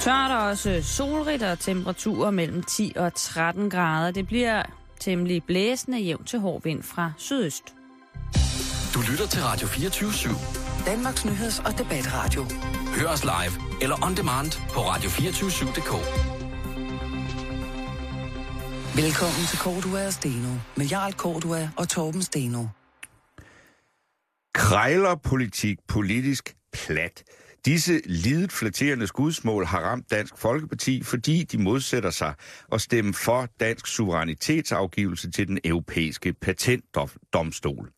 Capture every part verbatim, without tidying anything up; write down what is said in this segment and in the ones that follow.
Tørt og også solrigt og temperaturer mellem ti og tretten grader. Det bliver temmelig blæsende, jævnt til hård vind fra sydøst. Du lytter til Radio fireogtyve syv. Danmarks nyheds- og debatradio. Hør os live eller on demand på radio to fire syv punktum d k. Velkommen til Cordua og Steno med Jarl Cordua og Torben Steno. Krejlerpolitik, politisk plat. Disse lidet flatterende skudsmål har ramt Dansk Folkeparti, fordi de modsætter sig at stemme for dansk suverænitetsafgivelse til den europæiske patentdomstol.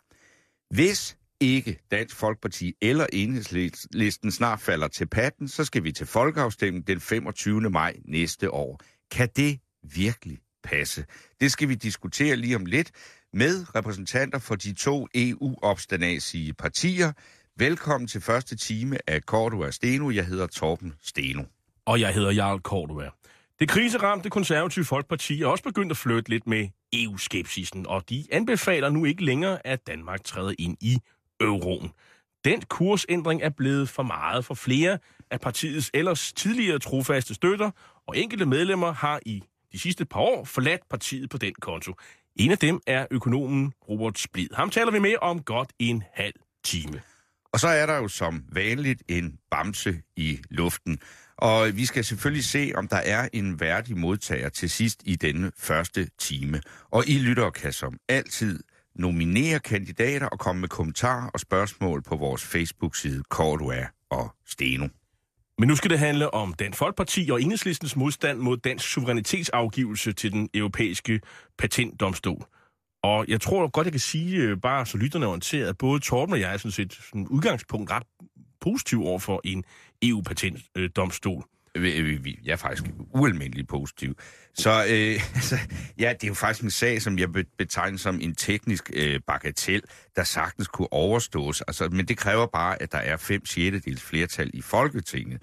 Hvis ikke Dansk Folkeparti eller Enhedslisten snart falder til patten, så skal vi til folkeafstemning den femogtyvende maj næste år. Kan det virkelig passe? Det skal vi diskutere lige om lidt med repræsentanter for de to E U-opstanadsige partier. Velkommen til første time af Cordua og Steno. Jeg hedder Torben Steno. Og jeg hedder Jarl Cordua. Det kriseramte konservative Folkeparti er også begyndt at flytte lidt med E U-skepsisen, og de anbefaler nu ikke længere, at Danmark træder ind i euroen. Den kursændring er blevet for meget for flere af partiets ellers tidligere trofaste støtter, og enkelte medlemmer har i de sidste par år forladt partiet på den konto. En af dem er økonomen Robert Splid. Ham taler vi med om godt en halv time. Og så er der jo som vanligt en bamse i luften. Og vi skal selvfølgelig se, om der er en værdig modtager til sidst i denne første time. Og I lyttere kan som altid nominere kandidater og komme med kommentarer og spørgsmål på vores Facebook-side Cordua og Steno. Men nu skal det handle om Dansk Folkeparti og Enhedslistens modstand mod dansk suverænitetsafgivelse til den europæiske patentdomstol. Og jeg tror godt, jeg kan sige, bare så lytterne er orienteret, at både Torben og jeg er sådan set sådan udgangspunkt ret positiv over for en E U-patentdomstol. Jeg er faktisk ualmindeligt positiv. Så øh, altså, ja, det er jo faktisk en sag, som jeg betegner som en teknisk øh, bagatel, der sagtens kunne overstås. Altså, men det kræver bare, at der er fem sjettedels flertal i Folketinget.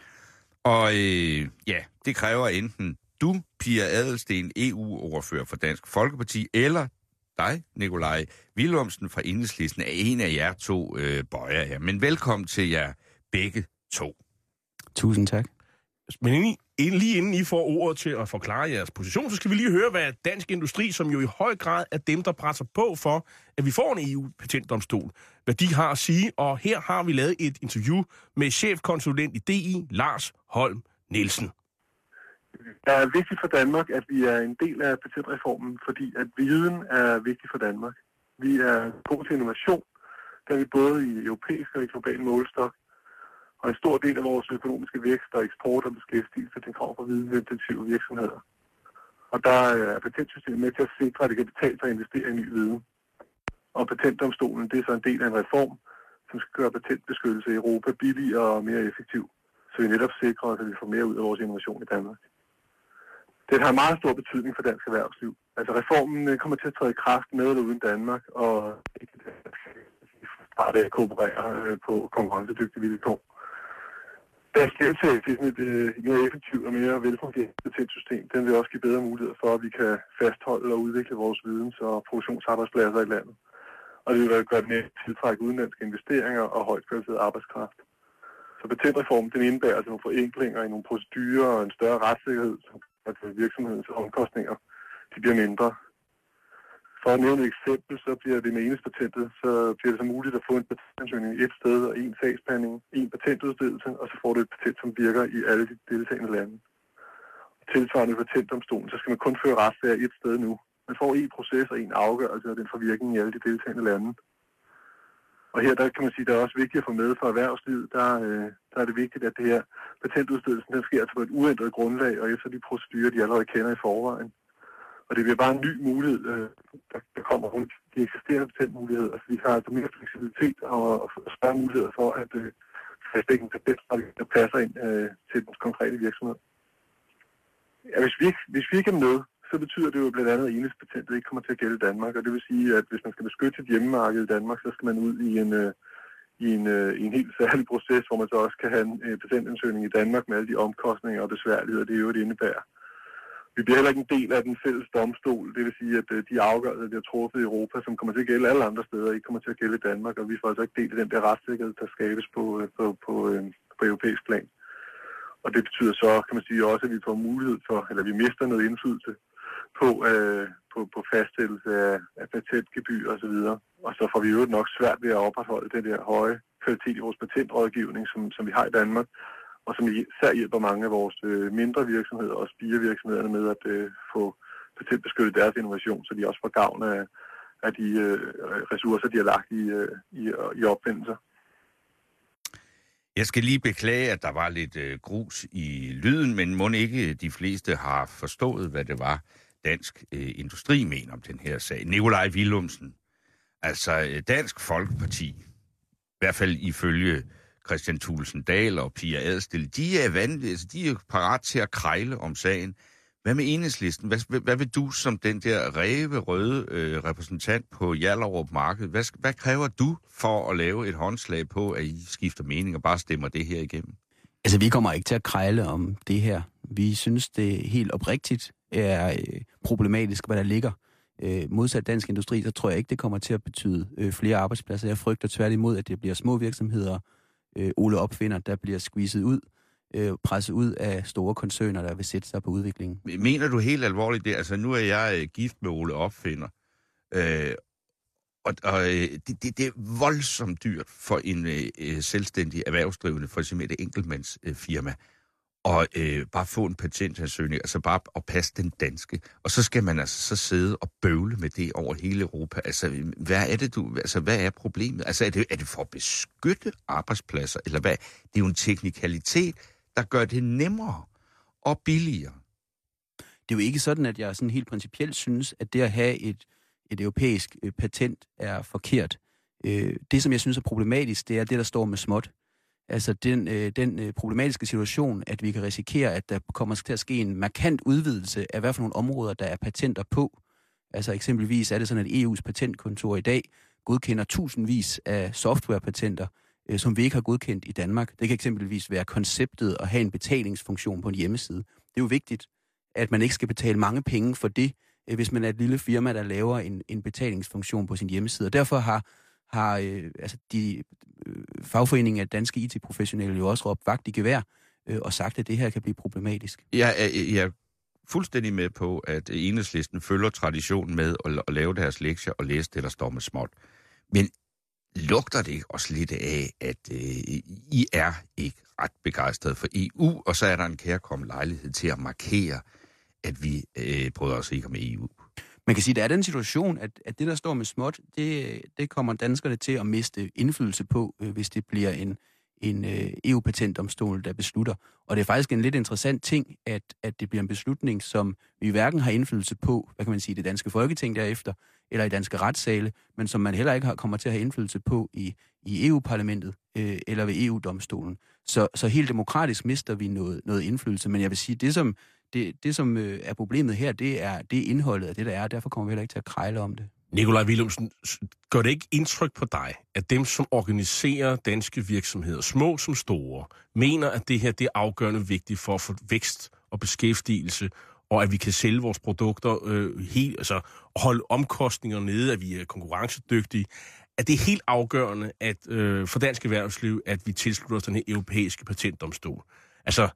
Og øh, ja, det kræver enten du, Pia Adelsten, E U-ordfører for Dansk Folkeparti, eller dig, Nikolaj Villumsen fra Enhedslisten, er en af jer to øh, bøjer her. Men velkommen til jer begge to. Tusind tak. Men inden I, lige inden I får ordet til at forklare jeres position, så skal vi lige høre, hvad Dansk Industri, som jo i høj grad er dem, der presser på for, at vi får en E U-patentdomstol, hvad de har at sige. Og her har vi lavet et interview med chefkonsulent i D I, Lars Holm Nielsen. Det er vigtigt for Danmark, at vi er en del af patentreformen, fordi at viden er vigtig for Danmark. Vi er gode til innovation, der er vi både i europæisk og i global målestok. Og en stor del af vores økonomiske vækst og eksport og beskæftigelse, den kommer fra vidensintensive virksomheder. Og der er patentsystemet med til at sikre, at det kan betale sig at investere i ny viden. Og patentdomstolen, det er så en del af en reform, som skal gøre patentbeskyttelse i Europa billigere og mere effektiv, så vi netop sikrer os, at vi får mere ud af vores innovation i Danmark. Det har meget stor betydning for dansk erhvervsliv. Altså reformen kommer til at træde i kraft med eller uden Danmark, og fra det at kooperere på konkurrencedygtige vilkår. Dansk deltagelse i et mere effektivt og mere velfungerende patentsystem, den vil også give bedre muligheder for, at vi kan fastholde og udvikle vores videns- og produktionsarbejdspladser i landet. Og det vil gøre det mere tiltrække udenlandske investeringer og højt kvalificeret arbejdskraft. Så patentreformen den indebærer altså nogle forenklinger i nogle procedurer og en større retssikkerhed, som at virksomhedens omkostninger de bliver mindre. For at nævne et eksempel, så bliver det med enhedspatentet, så bliver det så muligt at få en patentansøgning et sted og en sagsbehandling, en patentudstedelse, og så får du et patent, som virker i alle de deltagende lande. Tilsvarende patentdomstolen, så skal man kun føre retssager et sted nu. Man får en proces og en afgørelse, og den får virkning i alle de deltagende lande. Og her der kan man sige, at det er også vigtigt at få med for erhvervslivet. Der, øh, der er det vigtigt, at det her patentudstedelsen den sker altså på et uændret grundlag, og efter de procedurer, de allerede kender i forvejen. Og det bliver bare en ny mulighed, øh, der, der kommer rundt de eksisterende patentmuligheder. Altså vi har altså mere fleksibilitet og, og større muligheder for at øh, fastlægge en patentstrategi, der passer ind øh, til den konkrete virksomhed. Ja, hvis, vi, hvis vi ikke er med, så betyder det jo blandt andet, at enhedspatentet ikke kommer til at gælde i Danmark. Og det vil sige, at hvis man skal beskytte sit hjemmemarked i Danmark, så skal man ud i en, øh, i en, øh, i en helt særlig proces, hvor man så også kan have en øh, patentansøgning i Danmark med alle de omkostninger og besværligheder, det jo det indebærer. Vi bliver heller ikke en del af den fælles domstol, det vil sige, at øh, de afgørelser, der er truffet i Europa, som kommer til at gælde alle andre steder, ikke kommer til at gælde i Danmark, og vi får altså ikke del af den der retssikkerhed, der skabes på, øh, på, på, øh, på europæisk plan. Og det betyder så, kan man sige, også, at vi får mulighed for, eller vi mister noget indflydelse på, øh, på, på fastsættelse af, af patentgebyr og så videre. Og så får vi jo nok svært ved at opretholde den der høje kvalitet i vores patentrådgivning, som, som vi har i Danmark, og som især hjælper mange af vores øh, mindre virksomheder og spirevirksomhederne med at øh, få patentbeskyttet deres innovation, så de også får gavn af, af de øh, ressourcer, de har lagt i, øh, i, i opfindelser. Jeg skal lige beklage, at der var lidt øh, grus i lyden, men mon ikke de fleste har forstået, hvad det var, Dansk øh, Industri mener om den her sag. Nikolaj Villumsen, altså øh, Dansk Folkeparti, i hvert fald ifølge Kristian Thulesen Dahl og Pia Adelsteen, de er vanlige, altså de er parat til at krejle om sagen. Hvad med Enhedslisten? Hvad, hvad vil du som den der ræve-røde øh, repræsentant på Hjallerup Marked? Hvad, hvad kræver du for at lave et håndslag på, at I skifter mening og bare stemmer det her igennem? Altså, vi kommer ikke til at krejle om det her. Vi synes, det helt oprigtigt er øh, problematisk, hvad der ligger. Øh, modsat Dansk Industri, så tror jeg ikke, det kommer til at betyde øh, flere arbejdspladser. Jeg frygter tværtimod, at det bliver små virksomheder, øh, Ole Opfinder, der bliver squeezet ud, øh, presset ud af store koncerner, der vil sætte sig på udviklingen. Mener du helt alvorligt det? Altså, nu er jeg øh, gift med Ole Opfinder, øh, og, og øh, det, det, det er voldsomt dyrt for en øh, selvstændig erhvervsdrivende, for eksempel et enkeltmandsfirma, øh, og øh, bare få en patentansøgning, altså bare at passe den danske. Og så skal man altså så sidde og bøvle med det over hele Europa. Altså, hvad er det, du... Altså, hvad er problemet? Altså, er det, er det for at beskytte arbejdspladser, eller hvad? Det er jo en teknikalitet, der gør det nemmere og billigere. Det er jo ikke sådan, at jeg sådan helt principielt synes, at det at have et, et europæisk øh, patent er forkert. Øh, det, som jeg synes er problematisk, det er det, der står med småt. Altså den, øh, den øh, problematiske situation, at vi kan risikere, at der kommer til at ske en markant udvidelse af hvad for nogle områder, der er patenter på. Altså eksempelvis er det sådan, at E U's patentkontor i dag godkender tusindvis af softwarepatenter, øh, som vi ikke har godkendt i Danmark. Det kan eksempelvis være konceptet at have en betalingsfunktion på en hjemmeside. Det er jo vigtigt, at man ikke skal betale mange penge for det, øh, hvis man er et lille firma, der laver en, en betalingsfunktion på sin hjemmeside. Og derfor har har øh, altså de øh, fagforeningen af danske I T-professionelle jo også råbt vagt i gevær øh, og sagt, at det her kan blive problematisk. Jeg er, jeg er fuldstændig med på, at Enhedslisten følger traditionen med at, at lave deres lektier og læse det, der står med småt. Men lugter det også lidt af, at øh, I er ikke ret begejstrede for E U, og så er der en kærkommen lejlighed til at markere, at vi øh, bryder os ikke om E U? Man kan sige, at der er den situation, at, at det, der står med småt, det, det kommer danskerne til at miste indflydelse på, øh, hvis det bliver en, en øh, E U-patentdomstol, der beslutter. Og det er faktisk en lidt interessant ting, at, at det bliver en beslutning, som vi hverken har indflydelse på, hvad kan man sige, det danske folketing derefter, eller i danske retssale, men som man heller ikke har, kommer til at have indflydelse på i, i E U-parlamentet øh, eller ved E U-domstolen. Så, så helt demokratisk mister vi noget, noget indflydelse. Men jeg vil sige, det som Det, det, som øh, er problemet her, det er, det er indholdet af det, der er, og derfor kommer vi heller ikke til at krejle om det. Nikolaj Villumsen, gør det ikke indtryk på dig, at dem, som organiserer danske virksomheder, små som store, mener, at det her det er afgørende vigtigt for at få vækst og beskæftigelse, og at vi kan sælge vores produkter øh, helt, altså holde omkostninger nede, at vi er konkurrencedygtige, at det er helt afgørende at, øh, for dansk erhvervsliv, at vi tilslutter os den her europæiske patentdomstol. Altså,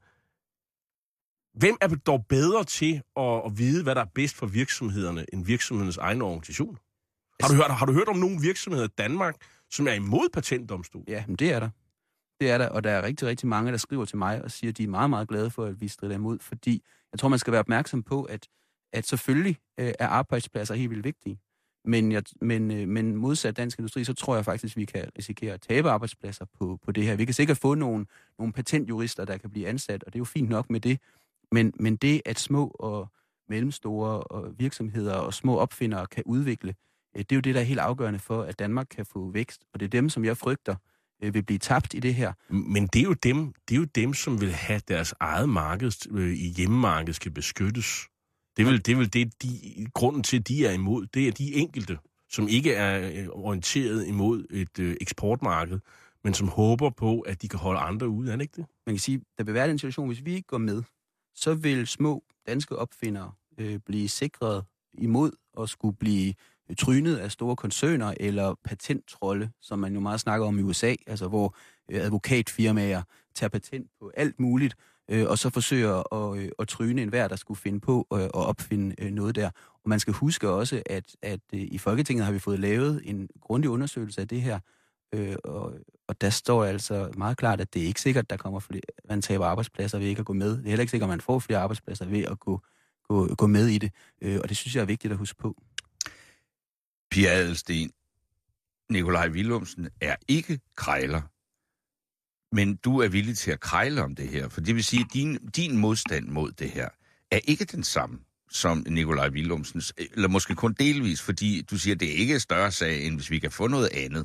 hvem er dog bedre til at, at vide, hvad der er bedst for virksomhederne, end virksomhedernes egen organisation? Har du hørt, har du hørt om nogle virksomheder i Danmark, som er imod patentdomstol? Ja, men det er der. Det er der, og der er rigtig, rigtig mange, der skriver til mig og siger, at de er meget, meget glade for, at vi strider imod, fordi jeg tror, man skal være opmærksom på, at, at selvfølgelig øh, er arbejdspladser helt vildt vigtige. Men, jeg, men, øh, men modsat Dansk Industri, så tror jeg faktisk, at vi kan risikere at tabe arbejdspladser på, på det her. Vi kan sikkert få nogle, nogle patentjurister, der kan blive ansat, og det er jo fint nok med det. Men, men det, at små og mellemstore og virksomheder og små opfindere kan udvikle, det er jo det, der er helt afgørende for, at Danmark kan få vækst. Og det er dem, som jeg frygter, vil blive tabt i det her. Men det er jo dem, det er jo dem som vil have deres eget marked i hjemmemarkedet skal beskyttes. Det er vel det, er vel det de, grunden til, at de er imod. Det er de enkelte, som ikke er orienteret imod et eksportmarked, men som håber på, at de kan holde andre ude. Er det ikke det? Man kan sige, der vil være den situation, hvis vi ikke går med, så vil små danske opfindere øh, blive sikret imod at skulle blive trynet af store koncerner eller patenttrolde, som man jo meget snakker om i U S A, altså hvor øh, advokatfirmaer tager patent på alt muligt, øh, og så forsøger at, øh, at tryne enhver, der skulle finde på øh, at opfinde øh, noget der. Og man skal huske også, at, at øh, i Folketinget har vi fået lavet en grundig undersøgelse af det her, øh, og, og der står altså meget klart, at det er ikke sikkert, at der kommer flere, man taber arbejdspladser ved ikke at gå med. Det er heller ikke sikkert, at man får flere arbejdspladser ved at gå, gå, gå med i det, øh, og det synes jeg er vigtigt at huske på. Pia Adelsteen, Nikolaj Villumsen er ikke krejler, men du er villig til at krejle om det her, for det vil sige, at din, din modstand mod det her er ikke den samme som Nikolaj Villumsens, eller måske kun delvis, fordi du siger, at det ikke er større sag, end hvis vi kan få noget andet.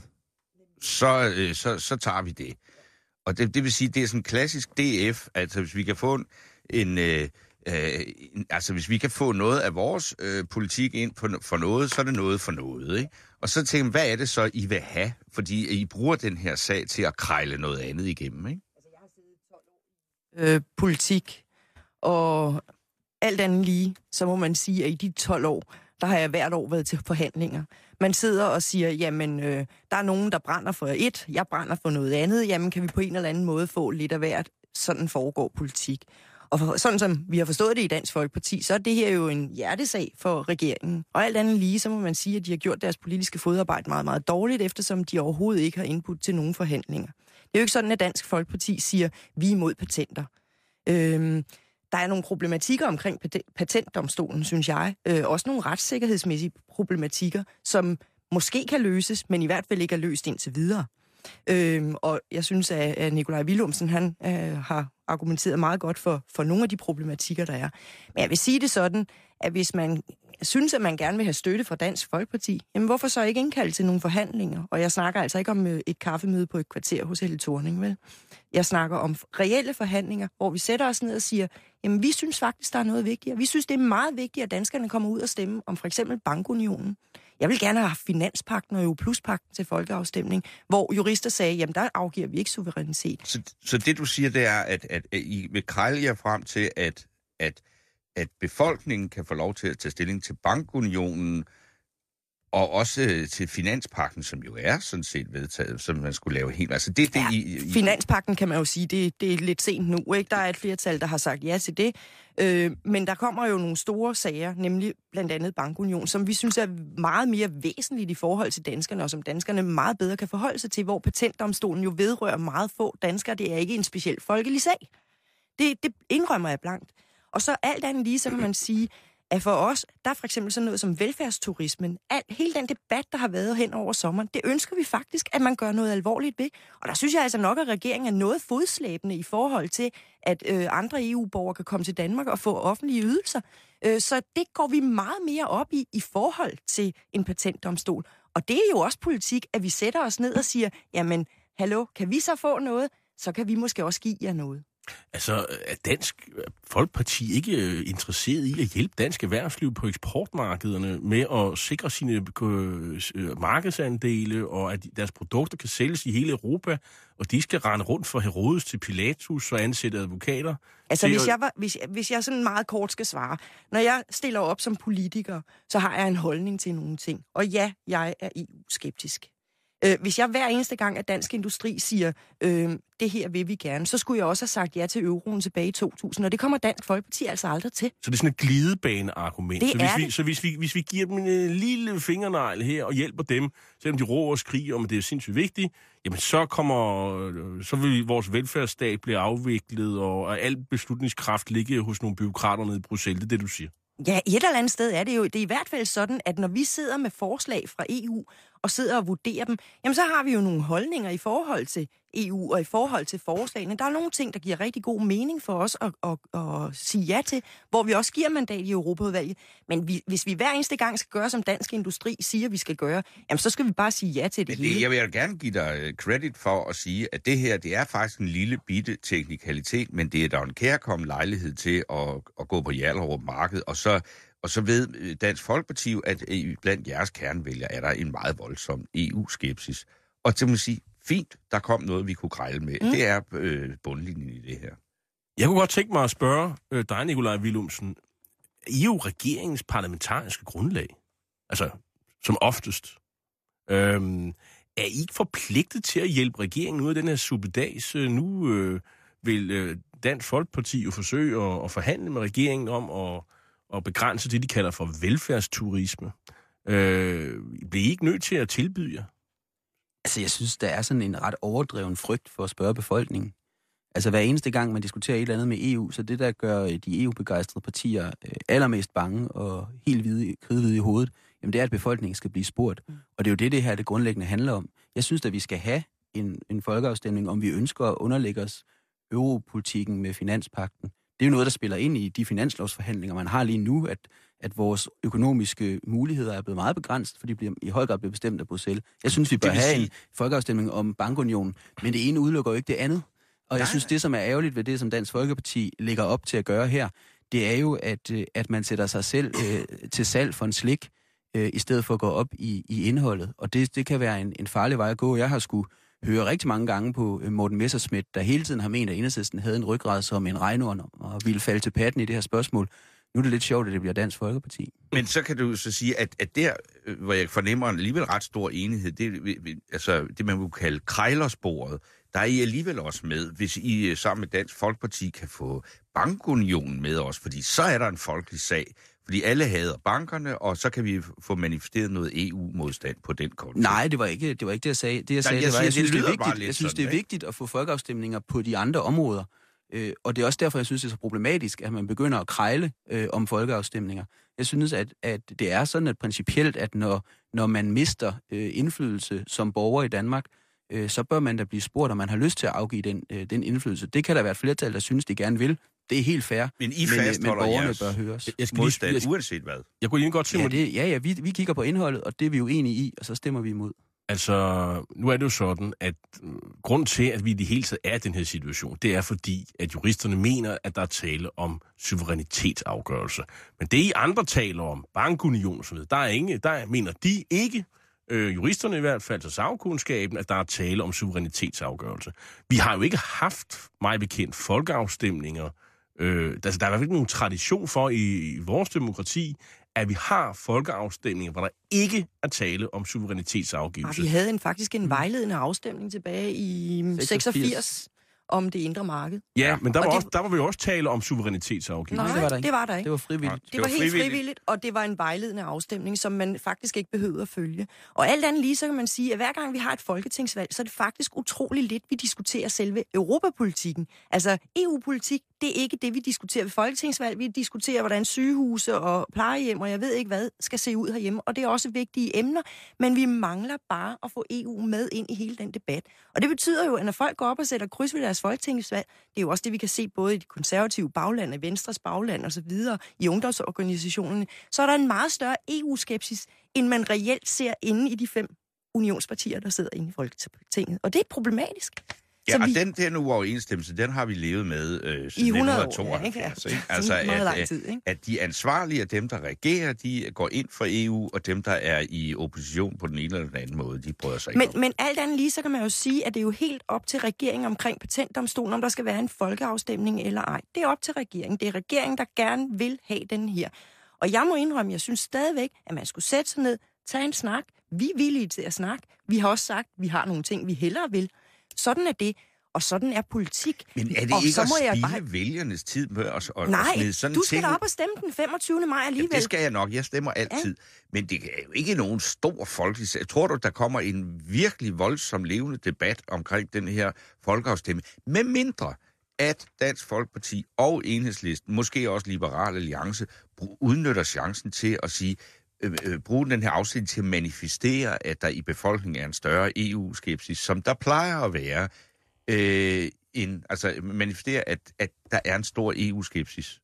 Så, øh, så, så tager vi det. Og det, det vil sige, at det er sådan en klassisk D F, altså hvis vi kan få en, en øh, øh, altså hvis vi kan få noget af vores øh, politik ind på, for noget, så er det noget for noget, ikke? Og så tænker jeg, hvad er det så, I vil have? Fordi I bruger den her sag til at krejle noget andet igennem, ikke? Altså, jeg har siddet tolv år i øh, politik, og alt andet lige, så må man sige, at i de tolv år, der har jeg hvert år været til forhandlinger. Man sidder og siger, jamen, øh, der er nogen, der brænder for et, jeg brænder for noget andet, jamen kan vi på en eller anden måde få lidt af hvert? Sådan foregår politik. Og for, sådan som vi har forstået det i Dansk Folkeparti, så er det her jo en hjertesag for regeringen. Og alt andet lige, så må man sige, at de har gjort deres politiske fodarbejde meget, meget dårligt, eftersom de overhovedet ikke har input til nogen forhandlinger. Det er jo ikke sådan, at Dansk Folkeparti siger, vi er imod patenter. Øhm, der er nogle problematikker omkring patentdomstolen, synes jeg. Øh, også nogle retssikkerhedsmæssige problematikker, som måske kan løses, men i hvert fald ikke er løst indtil videre. Øhm, og jeg synes, at, at Nikolaj Villumsen, han øh, har argumenteret meget godt for, for nogle af de problematikker, der er. Men jeg vil sige det sådan, at hvis man synes, at man gerne vil have støtte fra Dansk Folkeparti, jamen hvorfor så ikke indkalde til nogle forhandlinger? Og jeg snakker altså ikke om et kaffemøde på et kvarter hos Helle Thorning, vel? Jeg snakker om reelle forhandlinger, hvor vi sætter os ned og siger, jamen vi synes faktisk, der er noget vigtigere. Vi synes, det er meget vigtigt, at danskerne kommer ud og stemme om for eksempel bankunionen. Jeg vil gerne have haft finanspagten og EU-plus-pagten til folkeafstemning, hvor jurister sagde, jamen der afgiver vi ikke suverænitet. Så, så det du siger, det er, at, at, at I vil krejle jer frem til, at, at, at befolkningen kan få lov til at tage stilling til bankunionen, og også til finanspagten, som jo er sådan set vedtaget, som man skulle lave helt. Altså det, det, ja, I, I... Finanspagten kan man jo sige, det, det er lidt sent nu, ikke? Der er et flertal, der har sagt ja til det. Øh, men der kommer jo nogle store sager, nemlig blandt andet bankunion, som vi synes er meget mere væsentligt i forhold til danskerne, og som danskerne meget bedre kan forholde sig til, hvor patentdomstolen jo vedrører meget få danskere. Det er ikke en speciel folkelig sag. Det, det indrømmer jeg blankt. Og så alt andet lige, så kan man sige, at for os, der er for eksempel sådan noget som velfærdsturismen. Alt, hele den debat, der har været hen over sommeren, det ønsker vi faktisk, at man gør noget alvorligt ved. Og der synes jeg altså nok, at regeringen er noget fodslæbende i forhold til, at øh, andre E U-borgere kan komme til Danmark og få offentlige ydelser. Øh, så det går vi meget mere op i, i forhold til en patentdomstol. Og det er jo også politik, at vi sætter os ned og siger, jamen, hallo, kan vi så få noget? Så kan vi måske også give jer noget. Altså, er Dansk Folkeparti ikke interesseret i at hjælpe dansk erhvervsliv på eksportmarkederne med at sikre sine markedsandele, og at deres produkter kan sælges i hele Europa, og de skal rende rundt fra Herodes til Pilatus og ansætte advokater? Altså, hvis jeg, var, hvis, hvis jeg sådan meget kort skal svare. Når jeg stiller op som politiker, så har jeg en holdning til nogle ting. Og ja, jeg er E U-skeptisk. Hvis jeg hver eneste gang, at Dansk Industri siger, øh, det her vil vi gerne, så skulle jeg også have sagt ja til euroen tilbage i to tusind, og det kommer Dansk Folkeparti altså aldrig til. Så det er sådan et glidebane-argument. Det så hvis, er vi, det. så hvis vi, hvis vi giver dem en lille fingernegl her og hjælper dem, selvom de råber og skriger om, at det er sindssygt vigtigt, jamen så kommer, så vil vores velfærdsstat blive afviklet, og al beslutningskraft ligge hos nogle byråkrater nede i Bruxelles. Det er det, du siger. Ja, et eller andet sted er det jo. Det er i hvert fald sådan, at når vi sidder med forslag fra E U og sidder og vurderer dem, jamen så har vi jo nogle holdninger i forhold til E U og i forhold til forslagene. Der er nogle ting, der giver rigtig god mening for os at, at, at, at sige ja til, hvor vi også giver mandat i Europaudvalget. Men vi, hvis vi hver eneste gang skal gøre, som Dansk Industri siger, vi skal gøre, jamen så skal vi bare sige ja til det, det hele. Jeg vil gerne give dig credit for at sige, at det her, det er faktisk en lille bitte teknikalitet, men det er der en kærkommen lejlighed til at, at gå på Hjallerup Marked, og så Og så ved Dansk Folkeparti, at blandt jeres kernevælgere er der en meget voldsom E U-skepsis. Og til at sige, fint, der kom noget, vi kunne grejle med. Mm. Det er øh, bundlinjen i det her. Jeg kunne godt tænke mig at spørge øh, dig, Nikolaj Villumsen. I er jo regeringens parlamentariske grundlag. Altså, som oftest. Øhm, er I ikke forpligtet til at hjælpe regeringen ud af den her suppedags? Nu øh, vil øh, Dansk Folkeparti jo forsøge at, at forhandle med regeringen om at, at begrænse det, de kalder for velfærdsturisme. Øh, bliver I ikke nødt til at tilbyde jer? Altså, jeg synes, der er sådan en ret overdreven frygt for at spørge befolkningen. Altså, hver eneste gang, man diskuterer et eller andet med E U, så det, der gør de E U-begejstrede partier øh, allermest bange og helt hvide, kridhvide i hovedet, jamen det er, at befolkningen skal blive spurgt. Mm. Og det er jo det, det her det grundlæggende handler om. Jeg synes, at vi skal have en, en folkeafstemning, om vi ønsker at underlægge os europolitikken med finanspagten. Det er jo noget, der spiller ind i de finanslovsforhandlinger, man har lige nu, at, at vores økonomiske muligheder er blevet meget begrænset, fordi de bliver i høj grad bliver bestemt af Bruxelles. Jeg synes, vi bør have sige... en folkeafstemning om bankunionen, men det ene udelukker jo ikke det andet. Og jeg synes, det, som er ærgerligt ved det, som Dansk Folkeparti lægger op til at gøre her, det er jo, at, at man sætter sig selv øh, til salg for en slik, øh, i stedet for at gå op i, i indholdet. Og det, det kan være en, en farlig vej at gå. Jeg har sgu høre rigtig mange gange på Morten Messerschmidt, der hele tiden har ment, at Enhedslisten havde en ryggrad som en regnorm og ville falde til patten i det her spørgsmål. Nu er det lidt sjovt, at det bliver Dansk Folkeparti. Men så kan du så sige, at, at der, hvor jeg fornemmer en alligevel ret stor enighed, det, altså det man vil kalde krejlersporet, der er I alligevel også med, hvis I sammen med Dansk Folkeparti kan få bankunionen med os, fordi så er der en folkelig sag. Fordi alle hader bankerne, og så kan vi få manifesteret noget E U-modstand på den konto. Nej, det var ikke det, var ikke det jeg sagde. Det, jeg, Nej, sagde, jeg, det var, siger, jeg synes, det, det er vigtigt, lidt jeg synes, sådan, det er vigtigt at få folkeafstemninger på de andre områder. Øh, og det er også derfor, jeg synes, det er så problematisk, at man begynder at krejle øh, om folkeafstemninger. Jeg synes, at, at det er sådan, at principielt, at når, når man mister øh, indflydelse som borger i Danmark, øh, så bør man da blive spurgt, om man har lyst til at afgive den, øh, den indflydelse. Det kan der være et flertal, der synes, de gerne vil. Det er helt fair, men, I men, men borgerne jeres bør høres. Jeg skal modstand, lige, jeg, uanset hvad. Jeg kunne lige godt se ja, det, ja, ja, vi, vi kigger på indholdet, og det er vi jo enige i, og så stemmer vi imod. Altså, nu er det jo sådan, at grund til, at vi i det hele taget er i den her situation, det er fordi, at juristerne mener, at der er tale om suverænitetsafgørelse. Men det I andre taler om, bankunion og sådan noget, der er ingen, der mener de ikke, øh, juristerne i hvert fald, så sagkundskaben, at der er tale om suverænitetsafgørelse. Vi har jo ikke haft, mig bekendt, folkeafstemninger. Øh, altså, der er i hvert fald ikke nogen tradition for i, i vores demokrati, at vi har folkeafstemninger, hvor der ikke er tale om suverænitetsafgivelse. Ja, vi havde en, faktisk en vejledende afstemning tilbage i seksogfirs om det indre marked. Ja, men der var, det... også, der var vi også tale om suverænitetsafgivelse. Nej, det var der ikke. Det var, der ikke. Det var frivilligt. Det, det var, var helt frivilligt. frivilligt, og det var en vejledende afstemning, som man faktisk ikke behøvede at følge. Og alt andet lige, så kan man sige, at hver gang vi har et folketingsvalg, så er det faktisk utrolig lidt, vi diskuterer selve europapolitikken. Altså E U-politik, det er ikke det, vi diskuterer ved folketingsvalg. Vi diskuterer, hvordan sygehuse og plejehjem, og jeg ved ikke hvad, skal se ud herhjemme. Og det er også vigtige emner, men vi mangler bare at få E U med ind i hele den debat. Og det betyder jo, at når folk går op og sætter kryds ved deres folketingsvalg, det er jo også det, vi kan se både i de konservative bagland, i Venstres bagland og så videre, i ungdomsorganisationerne, så er der en meget større E U-skepsis, end man reelt ser inde i de fem unionspartier, der sidder inde i Folketinget. Og det er problematisk. Ja, og vi... den, den uoverensstemmelse, den har vi levet med øh, siden I hundrede nitten tooghalvfjerds. år, ja, ikke? Altså, meget at, tid, ikke? at de ansvarlige af dem, der regerer, de går ind for E U, og dem, der er i opposition på den ene eller den anden måde, de bryder sig men, ikke om. Men alt andet lige, så kan man jo sige, at det er jo helt op til regeringen omkring patentdomstolen, om der skal være en folkeafstemning eller ej. Det er op til regeringen. Det er regeringen, der gerne vil have den her. Og jeg må indrømme, jeg synes stadigvæk, at man skulle sætte sig ned, tage en snak. Vi er villige til at snakke. Vi har også sagt, at vi har nogle ting, vi hellere vil. Sådan er det. Og sådan er politik. Men er det og ikke så at må spilde jeg bare... vælgernes tid med at, at Nej, smide sådan du skal ting? da op og stemme den femogtyvende maj alligevel. Ja, det skal jeg nok. Jeg stemmer altid. Ja. Men det er jo ikke nogen stor folkelig sag. Tror du, der kommer en virkelig voldsom levende debat omkring den her folkeafstemning? Med mindre, at Dansk Folkeparti og Enhedslisten, måske også Liberal Alliance, udnytter chancen til at sige, øh, øh, bruge den her afstemning til at manifestere, at der i befolkningen er en større E U-skepsis, som der plejer at være. Øh, en, altså manifestere, at, at der er en stor E U-skepsis.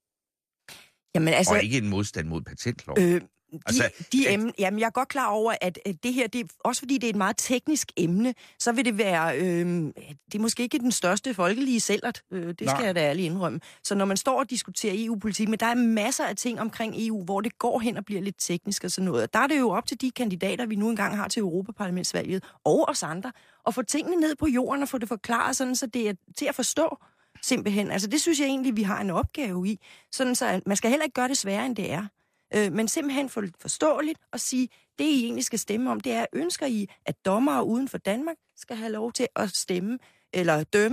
Jamen, altså, og ikke en modstand mod patentlov. Øh, de, altså, de at, emne, jamen, jeg er godt klar over, at, at det her, det er, også fordi det er et meget teknisk emne, så vil det være, øh, det er måske ikke den største folkelige sælgert, øh, det nej. skal jeg da ærligt indrømme. Så når man står og diskuterer E U-politik, men der er masser af ting omkring E U, hvor det går hen og bliver lidt teknisk og sådan noget. Der er det jo op til de kandidater, vi nu engang har til Europaparlamentsvalget, og os andre, at få tingene ned på jorden og få det forklaret, sådan, så det er til at forstå. Simpelthen. Altså det synes jeg egentlig, vi har en opgave i. Sådan så man skal heller ikke gøre det sværere, end det er. Øh, men simpelthen få det forståeligt og sige, det I egentlig skal stemme om, det er, ønsker I, at dommere uden for Danmark skal have lov til at stemme eller dømme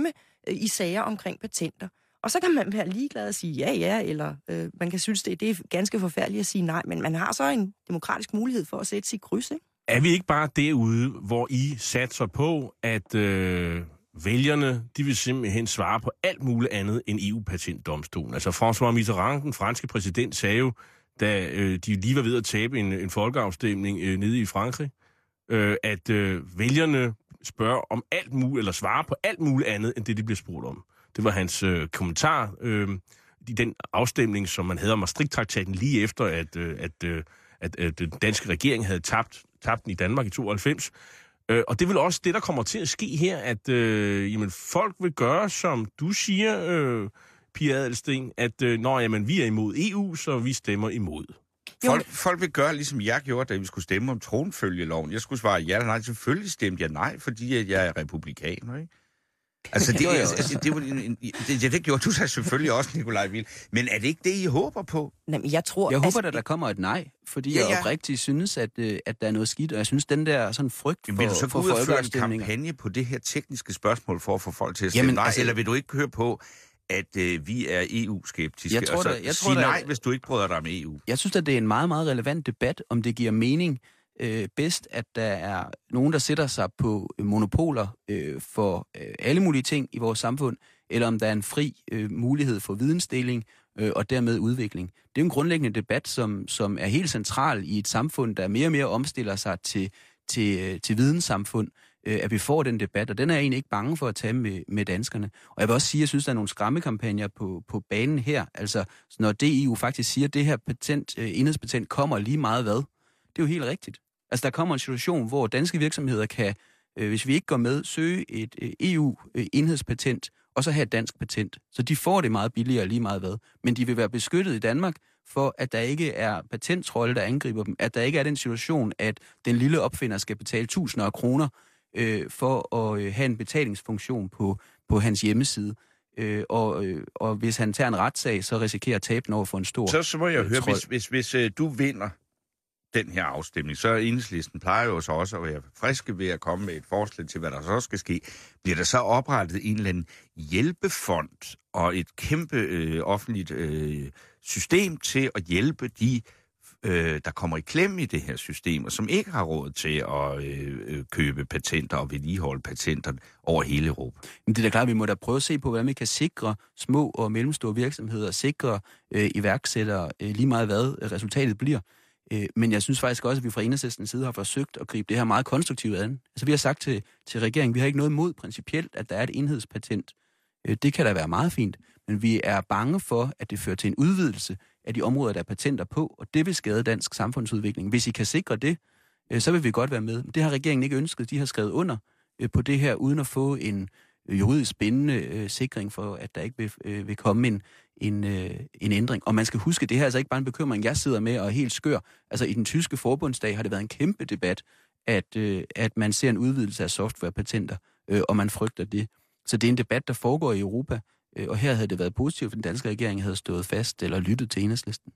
øh, i sager omkring patenter. Og så kan man være ligeglad og sige ja, ja, eller øh, man kan synes, det, det er ganske forfærdeligt at sige nej, men man har så en demokratisk mulighed for at sætte sit kryds, ikke? Er vi ikke bare derude, hvor I satser på, at øh, vælgerne, de vil simpelthen svare på alt muligt andet end E U-patentdomstolen? Altså François Mitterrand, den franske præsident, sagde jo, da øh, de lige var ved at tabe en, en folkeafstemning øh, nede i Frankrig, øh, at øh, vælgerne spørger om alt muligt, eller svarer på alt muligt andet, end det, de bliver spurgt om. Det var hans øh, kommentar øh, i den afstemning, som man havde om Maastricht-traktaten lige efter, at, øh, at, øh, at, at den danske regering havde tabt, tabt den i Danmark i tooghalvfems. Øh, og det er vel også det, der kommer til at ske her, at øh, jamen, folk vil gøre, som du siger, øh, Pia Adelsteen, at øh, når jamen, vi er imod E U, så vi stemmer imod. Folk, folk vil gøre, ligesom jeg gjorde, da vi skulle stemme om tronfølgeloven. Jeg skulle svare ja eller nej. Selvfølgelig stemte jeg nej, fordi jeg er republikaner, ikke? Altså, det, altså, det, var en, en, det, det gjorde du så selvfølgelig også, Nikolaj Vild. Men er det ikke det, I håber på? Jamen, jeg tror... Jeg altså, håber, at der kommer et nej, fordi ja, ja, ja. jeg oprigtigt synes, at, at der er noget skidt, og jeg synes, den der sådan frygt for, vil du så for gå ud og føre en folkeafstemninger... kampagne på det her tekniske spørgsmål for at få folk til at stemme Jamen, nej? altså, eller vil du ikke høre på, at øh, vi er E U-skeptiske? Jeg tror, og så der, jeg sige tror, der, nej, hvis du ikke bryder dig om E U? Jeg synes, at det er en meget, meget relevant debat, om det giver mening øh, bedst, at der er nogen, der sætter sig på monopoler øh, for øh, alle mulige ting i vores samfund, eller om der er en fri øh, mulighed for vidensdeling øh, og dermed udvikling. Det er jo en grundlæggende debat, som, som er helt central i et samfund, der mere og mere omstiller sig til, til, øh, til videnssamfund, øh, at vi får den debat, og den er jeg egentlig ikke bange for at tage med, med danskerne. Og jeg vil også sige, at jeg synes, der er nogle skræmmekampagner på, på banen her. Altså, når D E U faktisk siger, at det her patent, øh, enhedspatent kommer lige meget hvad, det er jo helt rigtigt. Altså, der kommer en situation, hvor danske virksomheder kan, øh, hvis vi ikke går med, søge et øh, E U-enhedspatent, og så have et dansk patent. Så de får det meget billigere lige meget hvad. Men de vil være beskyttet i Danmark, for at der ikke er patenttrolde, der angriber dem. At der ikke er den situation, at den lille opfinder skal betale tusinder af kroner øh, for at øh, have en betalingsfunktion på, på hans hjemmeside. Øh, og, øh, og hvis han tager en retssag, så risikerer at tabe den over for en stor Så, så må jeg øh, høre, trold. hvis, hvis, hvis øh, du vinder den her afstemning, så Enhedslisten plejer jo så også at være friske ved at komme med et forslag til, hvad der så skal ske. Bliver der så oprettet en eller anden hjælpefond og et kæmpe øh, offentligt øh, system til at hjælpe de, øh, der kommer i klemme i det her system, og som ikke har råd til at øh, købe patenter og vedligeholde patenter over hele Europa? Men det er da klart, at vi må da prøve at se på, hvordan vi kan sikre små og mellemstore virksomheder, sikre øh, iværksættere øh, lige meget hvad resultatet bliver. Men jeg synes faktisk også, at vi fra Enhedslistens side har forsøgt at gribe det her meget konstruktivt an. Altså vi har sagt til, til regeringen, vi har ikke noget mod principielt, at der er et enhedspatent. Det kan da være meget fint, men vi er bange for, at det fører til en udvidelse af de områder, der er patenter på, og det vil skade dansk samfundsudvikling. Hvis I kan sikre det, så vil vi godt være med. Det har regeringen ikke ønsket. De har skrevet under på det her, uden at få en juridisk bindende sikring for, at der ikke vil, vil komme en En, øh, en ændring. Og man skal huske, det her er altså ikke bare en bekymring, jeg sidder med og er helt skør. Altså i den tyske forbundsdag har det været en kæmpe debat, at, øh, at man ser en udvidelse af softwarepatenter, øh, og man frygter det. Så det er en debat, der foregår i Europa, øh, og her havde det været positivt, at den danske regering havde stået fast eller lyttet til Enhedslisten.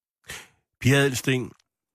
Pia Adelsteen,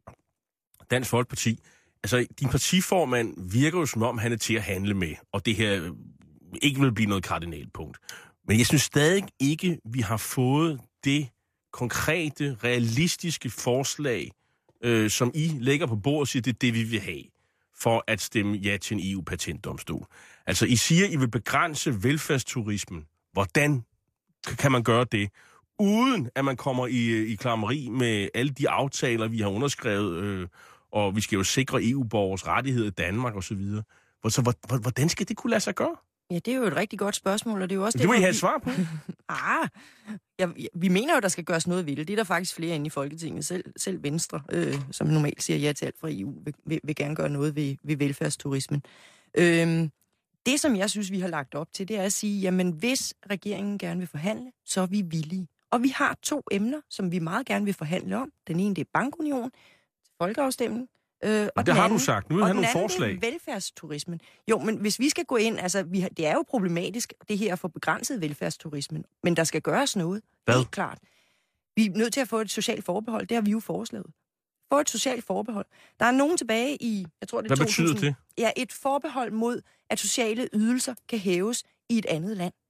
Dansk Folkeparti. Altså, din partiformand virker jo som om, han er til at handle med, og det her ikke vil blive noget kardinalpunkt. Men jeg synes stadig ikke, vi har fået det konkrete, realistiske forslag, øh, som I lægger på bordet og siger, det er det, vi vil have, for at stemme ja til en E U-patentdomstol. Altså, I siger, I vil begrænse velfærdsturismen. Hvordan kan man gøre det, uden at man kommer i, i klammeri med alle de aftaler, vi har underskrevet, øh, og vi skal jo sikre E U-borgers rettigheder i Danmark osv. Så hvordan skal det kunne lade sig gøre? Ja, det er jo et rigtig godt spørgsmål, og det er jo også... Det må I have et vi... svar på. ah, ja, vi mener jo, der skal gøres noget ved det. Det er der faktisk flere inde i Folketinget. Selv, selv Venstre, øh, som normalt siger ja til alt fra E U, vil, vil, vil gerne gøre noget ved, ved velfærdsturismen. Øh, det, som jeg synes, vi har lagt op til, det er at sige, jamen hvis regeringen gerne vil forhandle, så er vi villige. Og vi har to emner, som vi meget gerne vil forhandle om. Den ene, det er bankunion, folkeafstemning. Øh, og det har anden, du sagt. Nu vil jeg have nogle forslag. Og den anden, velfærdsturismen. Jo, men hvis vi skal gå ind, altså vi har, det er jo problematisk, det her at få begrænset velfærdsturismen. Men der skal gøres noget. Hvad? Helt klart. Vi er nødt til at få et socialt forbehold. Det har vi jo foreslået. Få et socialt forbehold. Der er nogen tilbage i, jeg tror det er Hvad to tusind. betyder det? Ja, et forbehold mod, at sociale ydelser kan hæves i et andet land.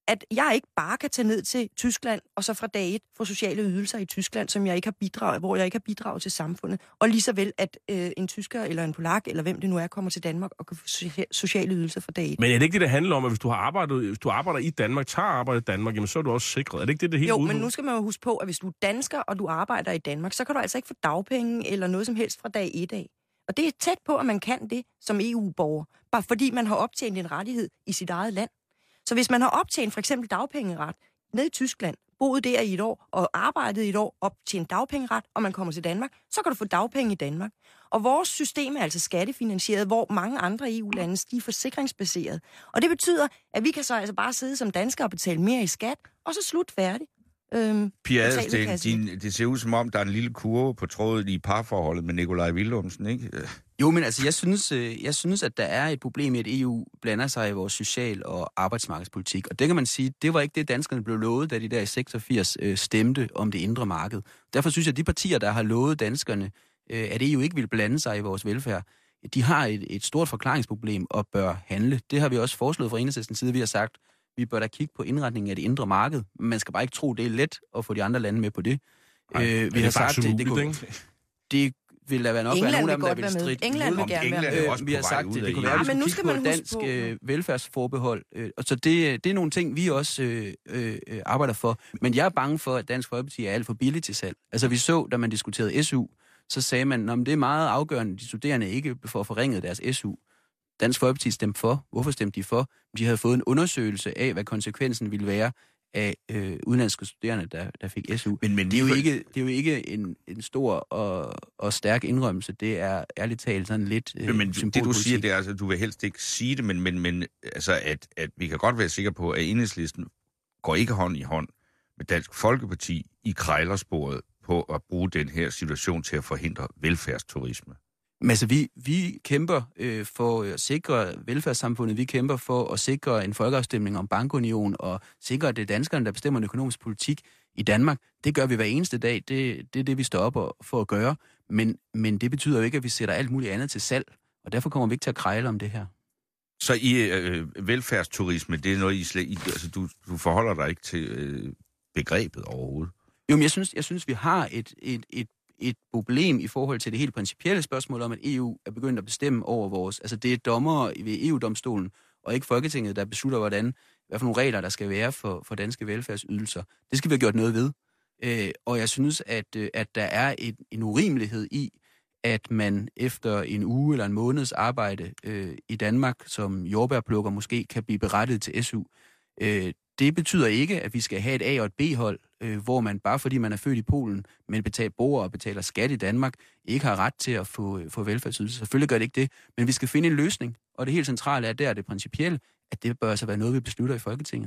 at jeg ikke bare kan tage ned til Tyskland, og så fra dag et få sociale ydelser i Tyskland, som jeg ikke har bidraget, hvor jeg ikke har bidraget til samfundet. Og lige så vel, at øh, en tysker eller en polak, eller hvem det nu er, kommer til Danmark og kan få sociale ydelser fra dag et. Men er det ikke det, det handler om, at hvis du har arbejdet, hvis du arbejder i Danmark, tager arbejde i Danmark, jamen så er du også sikret? Er det ikke det, det hele Jo, ude men på? nu skal man jo huske på, at hvis du er dansker, og du arbejder i Danmark, så kan du altså ikke få dagpenge eller noget som helst fra dag et af. Og det er tæt på, at man kan det som E U-borger, bare fordi man har optjent en rettighed i sit eget land. Så hvis man har optjent for eksempel dagpengeret ned i Tyskland, boet der i et år og arbejdet i et år, optjent dagpengeret, og man kommer til Danmark, så kan du få dagpenge i Danmark. Og vores system er altså skattefinansieret, hvor mange andre E U-lande de er forsikringsbaseret. Og det betyder, at vi kan så altså bare sidde som danskere og betale mere i skat, og så slut færdigt. Øhm, Pia Adelsteen, din, det ser ud som om, der er en lille kurve på trådet i parforholdet med Nikolaj Villumsen, ikke? Jo, men altså, jeg synes, jeg synes, at der er et problem i, at E U blander sig i vores social- og arbejdsmarkedspolitik. Og det kan man sige, det var ikke det, danskerne blev lovet, da de der i seksogfirs øh, stemte om det indre marked. Derfor synes jeg, at de partier, der har lovet danskerne, øh, at E U ikke vil blande sig i vores velfærd, de har et, et stort forklaringsproblem og bør handle. Det har vi også foreslået fra Enhedslistens side. Vi har sagt, vi bør da kigge på indretningen af det indre marked. Man skal bare ikke tro, det er let at få de andre lande med på det. Ej, øh, vi har sagt, det, det, kunne, det vil der være nok England være nogen af vil dem, der godt vil være med. stride. England vil gerne være med. Øh, vi har sagt, det, det kunne være, at vi men nu skulle kigge på dansk på. øh, velfærdsforbehold. Øh, og så det, det er nogle ting, vi også øh, øh, arbejder for. Men jeg er bange for, at Dansk Folkeparti er alt for billigt til salg. Altså vi så, da man diskuterede S U, så sagde man, at det er meget afgørende, de studerende ikke får forringet deres S U. Dansk Folkeparti stemte for. Hvorfor stemte de for? De havde fået en undersøgelse af, hvad konsekvensen ville være af øh, udenlandske studerende, der, der fik S U. Men, men det, er jo ikke, det er jo ikke en, en stor og, og stærk indrømmelse. Det er ærligt talt sådan lidt øh, Men det du siger, det er altså, du vil helst ikke sige det, men, men, men altså, at, at vi kan godt være sikre på, at Enhedslisten går ikke hånd i hånd med Dansk Folkeparti i krejlersporet på at bruge den her situation til at forhindre velfærdsturisme. Men altså, vi, vi kæmper øh, for at sikre velfærdssamfundet, vi kæmper for at sikre en folkeafstemning om bankunion, og sikre, at det er danskerne, der bestemmer en økonomisk politik i Danmark. Det gør vi hver eneste dag, det, det er det, vi står op for at gøre, men, men det betyder jo ikke, at vi sætter alt muligt andet til salg, og derfor kommer vi ikke til at krejle om det her. Så i øh, velfærdsturisme, det er noget, I slet I, altså, du, du forholder dig ikke til øh, begrebet overhovedet? Jo, men jeg synes, jeg synes vi har et, et, et et problem i forhold til det helt principielle spørgsmål om, at E U er begyndt at bestemme over vores... Altså, det er dommere ved E U-domstolen, og ikke Folketinget, der beslutter, hvordan, hvad for nogle regler, der skal være for, for danske velfærdsydelser. Det skal vi have gjort noget ved. Øh, og jeg synes, at, at der er et, en urimelighed i, at man efter en uge eller en måneds arbejde øh, i Danmark, som jordbærplukker måske, kan blive berettiget til S U. Øh, Det betyder ikke, at vi skal have et A- og et B-hold, øh, hvor man bare fordi man er født i Polen, men betaler bor og betaler skat i Danmark, ikke har ret til at få, få velfærdsydelser. Selvfølgelig gør det ikke det, men vi skal finde en løsning. Og det helt centrale er, der er det principielle, at det bør så være noget, vi beslutter i Folketinget.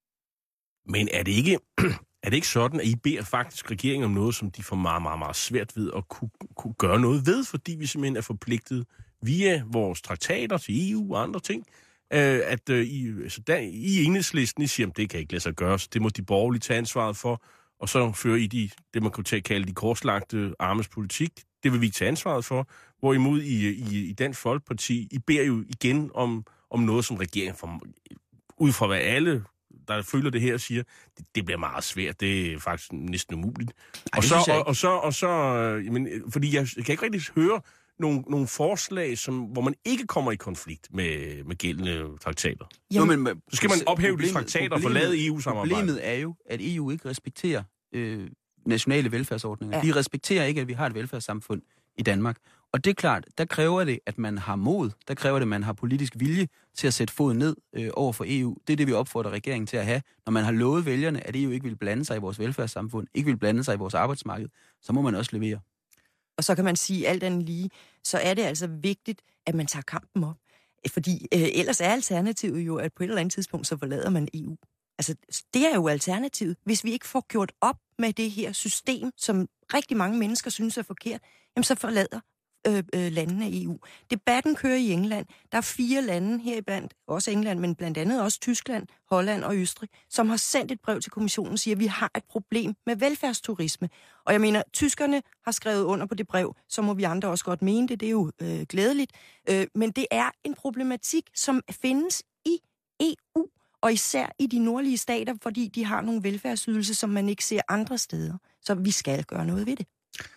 Men er det ikke, er det ikke sådan, at I beder faktisk regeringen om noget, som de får meget, meget, meget svært ved at kunne, kunne gøre noget ved, fordi vi simpelthen er forpligtet via vores traktater til E U og andre ting, at øh, I, altså der, i Enhedslisten, I siger, at det kan ikke lade sig gøre, så det må de borgerlige tage ansvaret for, og så fører I de, det, man kunne til at kalde de korslagte armes politik. Det vil vi ikke tage ansvaret for. Hvorimod i, i, i Dansk Folkeparti, I beder jo igen om, om noget, som regeringen får, ud fra hvad alle, der føler det her, siger, det, det bliver meget svært. Det er faktisk næsten umuligt. Ej, og, så, og, og så, og så, jamen, fordi jeg, jeg kan ikke rigtig høre Nogle, nogle forslag, som, hvor man ikke kommer i konflikt med, med gældende traktater. Jo, men, så skal man ophæve de traktater og forlade E U-samarbejdet. Problemet er jo, at E U ikke respekterer øh, nationale velfærdsordninger. Ja. De respekterer ikke, at vi har et velfærdssamfund i Danmark. Og det er klart, der kræver det, at man har mod, der kræver det, at man har politisk vilje til at sætte foden ned øh, over for E U. Det er det, vi opfordrer regeringen til at have. Når man har lovet vælgerne, at E U ikke vil blande sig i vores velfærdssamfund, ikke vil blande sig i vores arbejdsmarked, så må man også levere. Og så kan man sige alt andet lige, så er det altså vigtigt, at man tager kampen op. Fordi øh, ellers er alternativet jo, at på et eller andet tidspunkt, så forlader man E U. Altså, det er jo alternativet. Hvis vi ikke får gjort op med det her system, som rigtig mange mennesker synes er forkert, jamen så forlader øh, øh, landene af E U. Debatten kører i England. Der er fire lande heriblandt, også England, men blandt andet også Tyskland, Holland og Østrig, som har sendt et brev til kommissionen og siger, at vi har et problem med velfærdsturisme. Og jeg mener, tyskerne har skrevet under på det brev, så må vi andre også godt mene det. Det er jo øh, glædeligt. Øh, men det er en problematik, som findes i E U. Og især i de nordlige stater, fordi de har nogle velfærdsydelser, som man ikke ser andre steder. Så vi skal gøre noget ved det.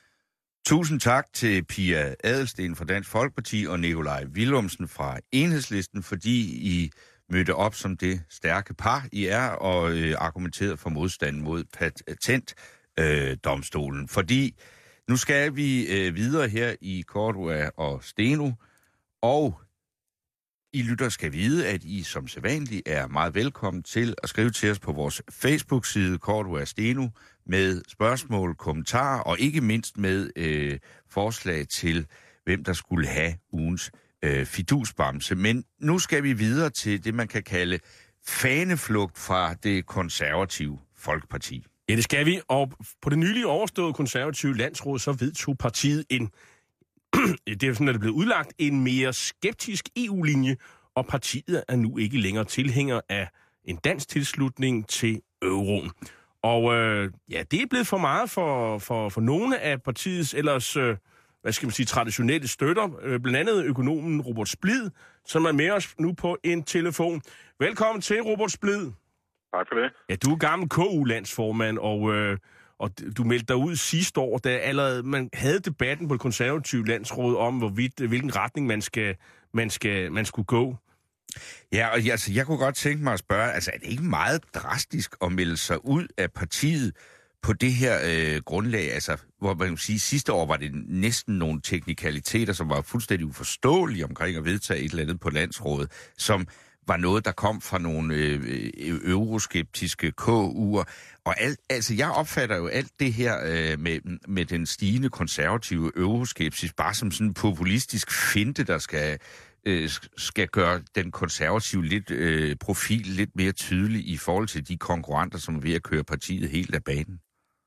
Tusind tak til Pia Adelsten fra Dansk Folkeparti og Nikolaj Villumsen fra Enhedslisten, fordi I mødte op som det stærke par, I er, og øh, argumenterede for modstanden mod patentdomstolen. Øh, fordi nu skal vi øh, videre her i Cordua og Steno, og I lytter skal vide, at I som sædvanligt er meget velkommen til at skrive til os på vores Facebook-side Cordua og Steno med spørgsmål, kommentarer og ikke mindst med øh, forslag til, hvem der skulle have ugens øh, fidusbamse. Men nu skal vi videre til det, man kan kalde faneflugt fra det konservative Folkeparti. Ja, det skal vi. Og på det nylige overståede konservative landsråd, så vedtog partiet en, det er sådan, at det blev udlagt, en mere skeptisk E U-linje, og partiet er nu ikke længere tilhænger af en dansk tilslutning til euroen. Og øh, ja, det er blevet for meget for, for, for nogle af partiets ellers, øh, hvad skal man sige, traditionelle støtter. Øh, blandt andet økonomen Robert Splid, som er med os nu på en telefon. Velkommen til, Robert Splid. Tak for det. Ja, du er gammel K U-landsformand, og, øh, og du meldte dig ud sidste år, da allerede man havde debatten på det konservative landsråd om, hvorvidt, hvilken retning man, skal, man, skal, man skulle gå. Ja, og altså, jeg kunne godt tænke mig at spørge, altså er det ikke meget drastisk at melde sig ud af partiet på det her øh, grundlag? Altså, hvor man kan sige, sidste år var det næsten nogle teknikaliteter, som var fuldstændig uforståelige omkring at vedtage et eller andet på landsrådet, som var noget, der kom fra nogle øh, euroskeptiske K U'er. Og alt, altså, jeg opfatter jo alt det her øh, med, med den stigende konservative euroskepsis bare som sådan en populistisk finte, der skal, øh, skal gøre den konservative lidt, øh, profil lidt mere tydelig i forhold til de konkurrenter, som er ved at køre partiet helt af banen.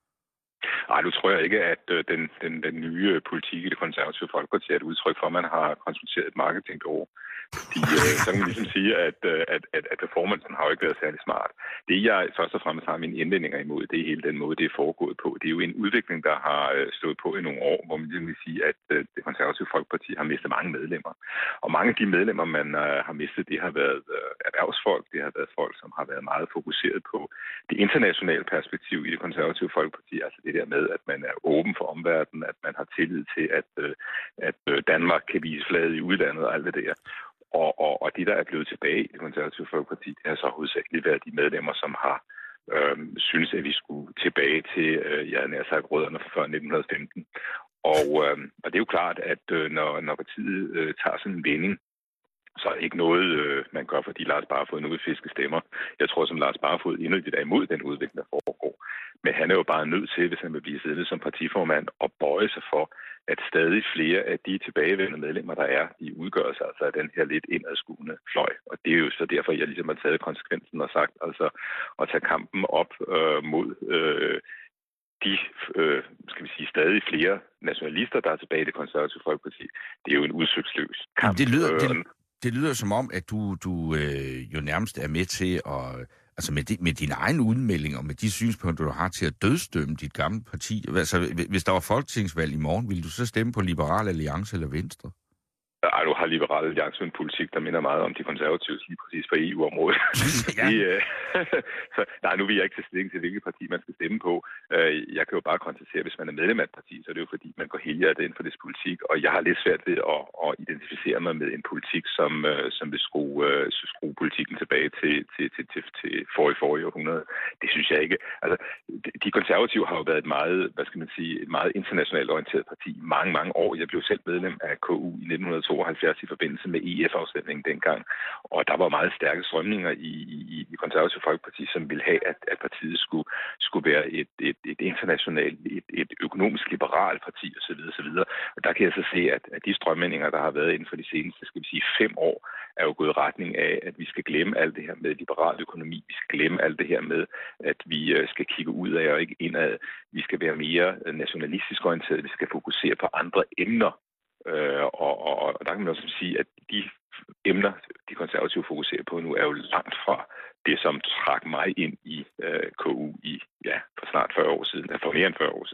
Nej, nu tror jeg ikke, at øh, den, den, den nye politik i det konservative Folkeparti er et udtryk for, at man har konsulteret et marketingbureau. De, øh, så kan man ligesom sige, at, at, at, at performancen har jo ikke været særlig smart. Det, jeg først og fremmest har mine indvendinger imod, det er hele den måde, det er foregået på. Det er jo en udvikling, der har stået på i nogle år, hvor man ligesom vil sige, at det konservative Folkeparti har mistet mange medlemmer. Og mange af de medlemmer, man øh, har mistet, det har været øh, erhvervsfolk, det har været folk, som har været meget fokuseret på det internationale perspektiv i det konservative Folkeparti. Altså det der med, at man er åben for omverdenen, at man har tillid til, at, øh, at Danmark kan vise flaget i udlandet og alt det der. Og, og, og det, der er blevet tilbage i det konservative Folkeparti, det har så hovedsageligt været de medlemmer, som har øh, synes, at vi skulle tilbage til, øh, jeg nær sagt, rødderne fra før nitten femten. Og, øh, og det er jo klart, at øh, når, når partiet øh, tager sådan en vending, så er det ikke noget, øh, man gør, fordi Lars Barfoed nu vil fiske stemmer. Jeg tror, som Lars Barfoed inderligt er imod den udvikling, der foregår. Men han er jo bare nødt til, hvis han vil blive siddende som partiformand, at bøje sig for, at stadig flere af de tilbagevendende medlemmer, der er, de udgør sig altså af den her lidt indadskuende fløj. Og det er jo så derfor, jeg ligesom har taget konsekvensen og sagt, altså at tage kampen op øh, mod øh, de, øh, skal vi sige, stadig flere nationalister, der er tilbage i det konservative Folkeparti. Det er jo en udsigtsløs kamp. Det lyder, det, det lyder som om, at du, du øh, jo nærmest er med til at... Altså med, de, med din egen udmelding og med de synspunkter, du har til at dødsdømme dit gamle parti. Altså, hvis der var folketingsvalg i morgen, ville du så stemme på Liberal Alliance eller Venstre? Ej, du har Liberal Alliance en politik, der minder meget om de konservative, lige præcis for E U-området. Ja. de, øh, så, nej, nu vil jeg ikke tage stilling til, hvilket parti man skal stemme på. Jeg kan jo bare konstatere, at hvis man er medlem af et parti, så er det jo fordi, man går helhjertet ind for det politik. Og jeg har lidt svært ved at, at identificere mig med en politik, som, som vil skrue, skrue politikken tilbage til, til, til, til, til forrige, forrige århundrede. Det synes jeg ikke. Altså, de konservative har jo været et meget, hvad skal man sige, et meget internationalt orienteret parti i mange, mange år. Jeg blev selv medlem af K U i nitten tooghalvfjerds i forbindelse med E F-afstemningen dengang. Og der var meget stærke strømninger i, i, i konservative Folkeparti, som ville have, at, at partiet skulle, skulle være et, et, et internationalt, et, et økonomisk liberalt parti osv. osv. Og der kan jeg så se, at, at de strømninger, der har været inden for de seneste, skal vi sige, fem år, er jo gået i retning af, at vi skal glemme alt det her med liberal økonomi. Vi skal glemme alt det her med, at vi skal kigge ud af og ikke indad. Vi skal være mere nationalistisk orienteret. Vi skal fokusere på andre emner. Øh, og, og, og der kan man også sige, at de emner, de konservative fokuserer på nu, er jo langt fra det, som trak mig ind i øh, K U i, ja, for snart fyrre år siden, for mere end fyrre år siden.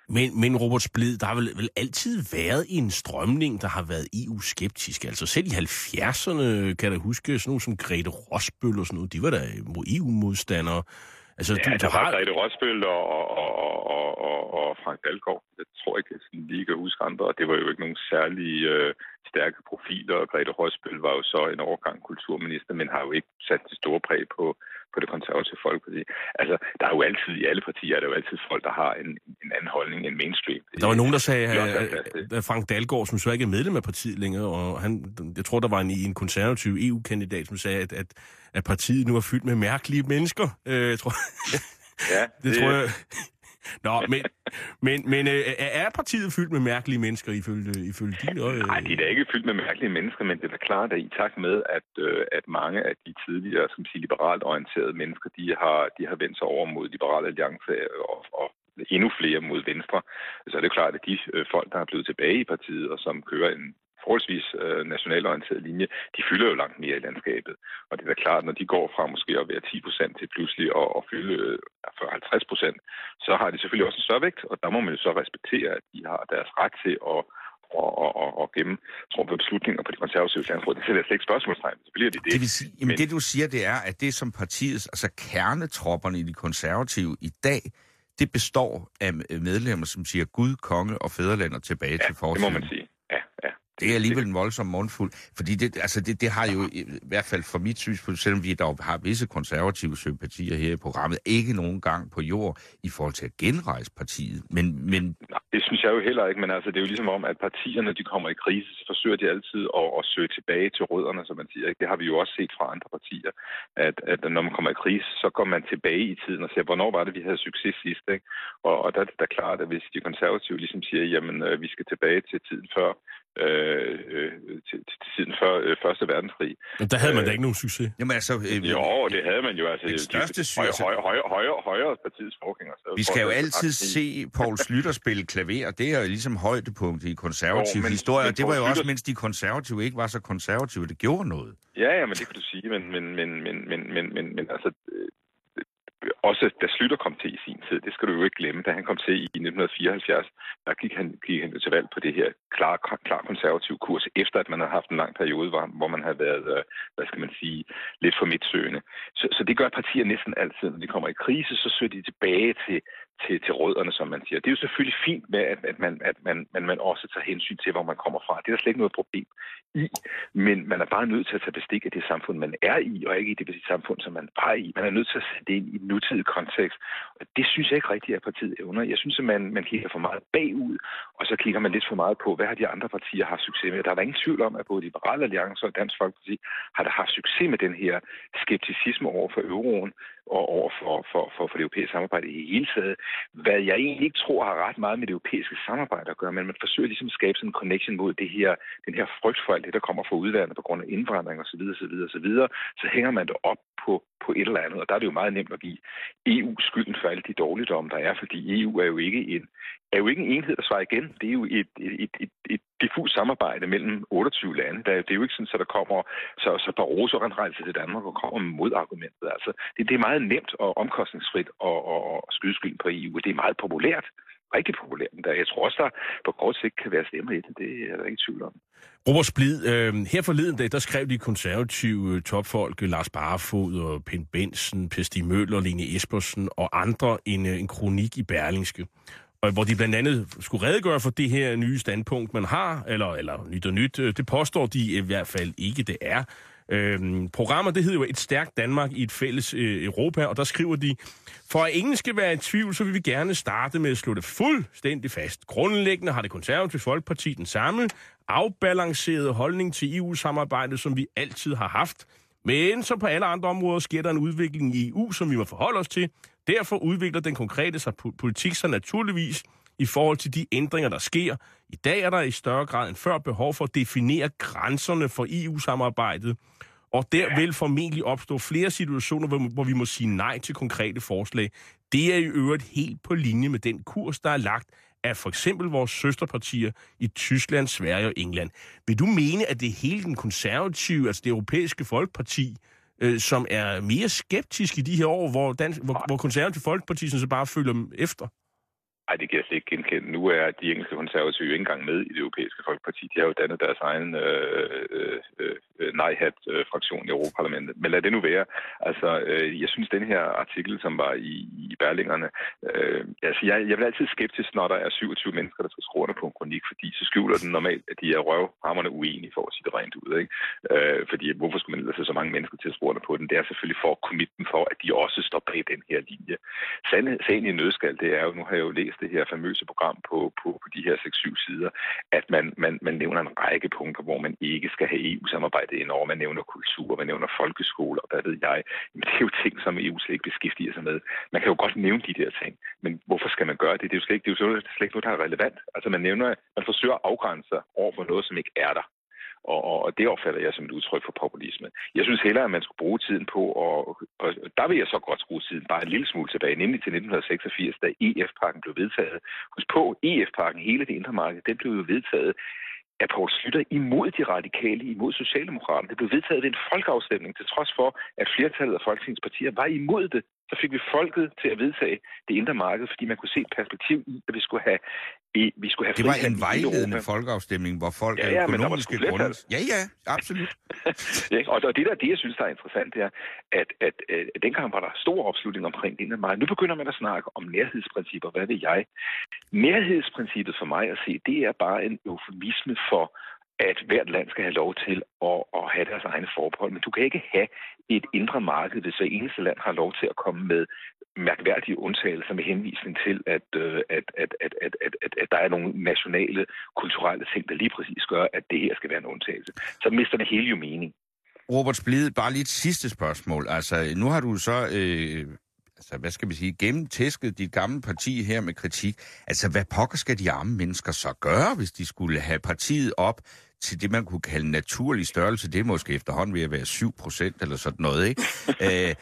Men, men Robert Splid, der har vel, vel altid været en strømning, der har været E U-skeptisk. Altså selv i halvfjerdserne, kan jeg huske, sådan nogle som Grete Rosbøl og sådan noget, de var der E U-modstandere. Altså, ja, du, der du var har... Grete Rosbøl og, og, og, og, og Frank Dalgaard. Jeg tror ikke, at jeg lige kan huske andre, og det var jo ikke nogen særlige øh, stærke profiler. Og Grete Rosbøl var jo så en overgang kulturminister, men har jo ikke sat det store præg på, på det konservative folkeparti. Altså, der er jo altid, i alle partier, er der jo altid folk, der har en, en anden holdning end mainstream. Der var nogen, der sagde, at Frank Dalgaard, som så ikke er medlem af partiet længere, og han, jeg tror, der var en, en konservativ E U-kandidat, som sagde, at, at, at partiet nu er fyldt med mærkelige mennesker. Øh, jeg tror, ja, det, det tror jeg... Nå, men, men, men er partiet fyldt med mærkelige mennesker ifølge, ifølge dine øje? Nej, det er da ikke fyldt med mærkelige mennesker, men det er da klart, at i takt med, at, at mange af de tidligere, som siger, liberalt orienterede mennesker, de har, de har vendt sig over mod Liberal Alliance og, og endnu flere mod Venstre, så er det klart, at de folk, der er blevet tilbage i partiet og som kører en forholdsvis øh, nationalorienteret linje, de fylder jo langt mere i landskabet. Og det er da klart, når de går fra måske at være ti procent til pludselig at, at fylde øh, fyrre til halvtreds procent, så har de selvfølgelig også en større vægt, og der må man jo så respektere, at de har deres ret til at og, og, og, og gemme trumfe beslutninger på de konservative landsråd. Det sætter jeg slet ikke spørgsmålstegn. Så bliver det det. Det vil sige, jamen Men... det du siger, det er, at det som partiets, altså kernetropperne i de konservative i dag, det består af medlemmer, som siger Gud, konge og fædreland og tilbage ja, til fortiden. det må man sige. Ja, ja. Det er alligevel en voldsom mundfuld, fordi det, altså det, det har jo i hvert fald fra mit synspunkt, selvom vi dog har visse konservative sympatier her i programmet, ikke nogen gang på jord i forhold til at genrejse partiet. Men, men... Nej, det synes jeg jo heller ikke, men altså, det er jo ligesom om, at partierne, de kommer i krise, så forsøger de altid at, at søge tilbage til rødderne, som man siger. Ikke? Det har vi jo også set fra andre partier, at, at når man kommer i krise, så går man tilbage i tiden og siger, hvornår var det, vi havde succes sidst? Ikke? Og, og der er det da klart, at hvis de konservative ligesom siger, jamen, vi skal tilbage til tiden før, Øh, øh, til, til tiden før øh, Første Verdenskrig. Men der havde man da ikke nogen succes. Jamen altså... Øh, jo, det havde man jo. Altså, det største højere, højere, højere, højere, højere partiets forgænger. Vi skal jo altid se Poul Schlüter spille klaver. Det er jo ligesom højdepunktet i konservativ jo, historie. Det var jo også, mens de konservative ikke var så konservative. Det gjorde noget. Ja, ja, men det kan du sige. Men, men, men, men, men, men, men, men altså... Også da Schlüter kom til i sin tid, det skal du jo ikke glemme, da han kom til i nitten fireoghalvfjerds, der gik han, gik han til valg på det her klar, klar konservativ kurs, efter at man har haft en lang periode, hvor, hvor man har været, hvad skal man sige, lidt for midtsøgende. Så, så det gør partier næsten altid, når de kommer i krise, så søger de tilbage til, til, til rødderne, som man siger. Det er jo selvfølgelig fint med, at, at, man, at man, man, man også tager hensyn til, hvor man kommer fra. Det er der slet ikke noget problem i, men man er bare nødt til at tage bestik af det samfund, man er i, og ikke i det samfund, som man var i. Man er nødt til at sætte det ind i en nutidig kontekst, og det synes jeg ikke rigtigt, at partiet evner. Jeg synes, at man, man kigger for meget bagud, og så kigger man lidt for meget på, hvad har de andre partier haft succes med. Der er der ingen tvivl om, at både Liberal Alliance og Dansk Folkeparti har der haft succes med den her skepticisme over for euroen, og over for, for, for, for det europæiske samarbejde i hele taget. Hvad jeg egentlig ikke tror har ret meget med det europæiske samarbejde at gøre, men man forsøger ligesom at skabe sådan en connection mod det her, den her frygt for alt det, der kommer fra udlandet på grund af indvandring osv., osv., osv., så hænger man det op på, på et eller andet, og der er det jo meget nemt at give E U skylden for alle de dårligdomme, der er, fordi E U er jo ikke en er jo ikke en enhed, der svarer igen. Det er jo et, et, et, et diffus samarbejde mellem otteogtyve lande. Det er jo ikke sådan, at der kommer så, så Barroso rejser til Danmark og kommer med modargumentet. Altså, det, det er meget nemt og omkostningsfrit at, at skyde skylden på E U. Det er meget populært. Rigtig populært. Jeg tror også, der på kort sigt kan være stemmer i det. Det er der ikke tvivl om. Robert Splid, øh, her forleden dag, der skrev de konservative topfolk, Lars Barfoed og Pind Bensen, Per Stig Møller, Lene Espersen og andre en, en kronik i Berlingske, hvor de blandt andet skulle redegøre for det her nye standpunkt, man har, eller, eller nyt og nyt. Det påstår de i hvert fald ikke, det er. Øhm, programmet, det hedder jo Et stærkt Danmark i et fælles øh, Europa, og der skriver de, for at ingen skal være i tvivl, så vil vi gerne starte med at slå det fuldstændig fast. Grundlæggende har det konservative Folkeparti den samme afbalancerede holdning til E U-samarbejdet, som vi altid har haft. Men som på alle andre områder sker der en udvikling i E U, som vi må forholde os til. Derfor udvikler den konkrete sig politik sig naturligvis i forhold til de ændringer, der sker. I dag er der i større grad end før behov for at definere grænserne for E U-samarbejdet, og der vil formentlig opstå flere situationer, hvor vi må sige nej til konkrete forslag. Det er i øvrigt helt på linje med den kurs, der er lagt af for eksempel vores søsterpartier i Tyskland, Sverige og England. Vil du mene, at det er hele den konservative, altså det europæiske folkeparti, øh, som er mere skeptisk i de her år, hvor, dansk, hvor, hvor konservative folkeparti så bare følger dem efter? Ej, det kan jeg slet ikke genkende. Nu er de engelske konservative ikke engang med i det europæiske folkeparti. De har jo dannet deres egen øh, øh, øh, nej-hat-fraktion i Europaparlamentet. Men lad det nu være. Altså, øh, jeg synes, den her artikel, som var i, i Berlingerne, øh, altså, jeg, jeg bliver altid skeptisk, når der er syvogtyve mennesker, der skal skrive under på en kronik, fordi så skjuler den normalt, at de er røvhammerne uenige, for at sige det rent ud, ikke? Øh, fordi hvorfor skulle man lade så mange mennesker til at skrive under på den? Det er selvfølgelig for at commit dem for, at de også står bag den her linje. Sagen i nødskal, det er jo, nu har jeg jo læst det her famøse program på, på, på de her seks syv sider, at man, man, man nævner en række punkter, hvor man ikke skal have E U-samarbejdet indover. Man nævner kultur, man nævner folkeskoler, og hvad ved jeg. Men det er jo ting, som E U slet ikke beskæftiger sig med. Man kan jo godt nævne de der ting, men hvorfor skal man gøre det? Det er jo slet ikke, det er jo slet ikke noget, der er relevant. Altså man nævner, man forsøger at afgrænse sig over for noget, som ikke er der. Og, og det opfatter jeg som et udtryk for populisme. Jeg synes hellere, at man skulle bruge tiden på, og, og der vil jeg så godt skrue tiden bare en lille smule tilbage, nemlig til nitten seksogfirs, da E F-pakken blev vedtaget. Husk på, E F-pakken, hele det indre marked, den blev jo vedtaget af Poul Schlüter imod de radikale, imod Socialdemokraterne. Det blev vedtaget ved en folkeafstemning, til trods for, at flertallet af Folketingets partier var imod det. Så fik vi folket til at vedtage det indre marked, fordi man kunne se et perspektiv i, at vi skulle have vi skulle have det var en vejledende folkeafstemning, hvor folk ja, ja, økonomiske grunde... Ja, ja, absolut. og, og det der, det jeg synes, der er interessant, det er, at, at, at, at dengang var der stor opslutning omkring det indre marked. Nu begynder man at snakke om nærhedsprincipper. Hvad ved jeg? Nærhedsprincippet for mig at se, det er bare en eufemisme for, at hvert land skal have lov til at, at have deres egne forbehold. Men du kan ikke have et indre marked, hvis hver eneste land har lov til at komme med mærkværdige undtagelser med henvisning til, at, at, at, at, at, at, at, at der er nogle nationale, kulturelle ting, der lige præcis gør, at det her skal være en undtagelse. Så mister det hele jo mening. Robert Splid, bare lige et sidste spørgsmål. Altså, nu har du så... Øh... Altså, hvad skal vi sige, gennemtæsket dit gamle parti her med kritik. Altså, hvad pokker skal de arme mennesker så gøre, hvis de skulle have partiet op til det, man kunne kalde naturlig størrelse? Det er måske efterhånden ved at være syv procent eller sådan noget, ikke? øh,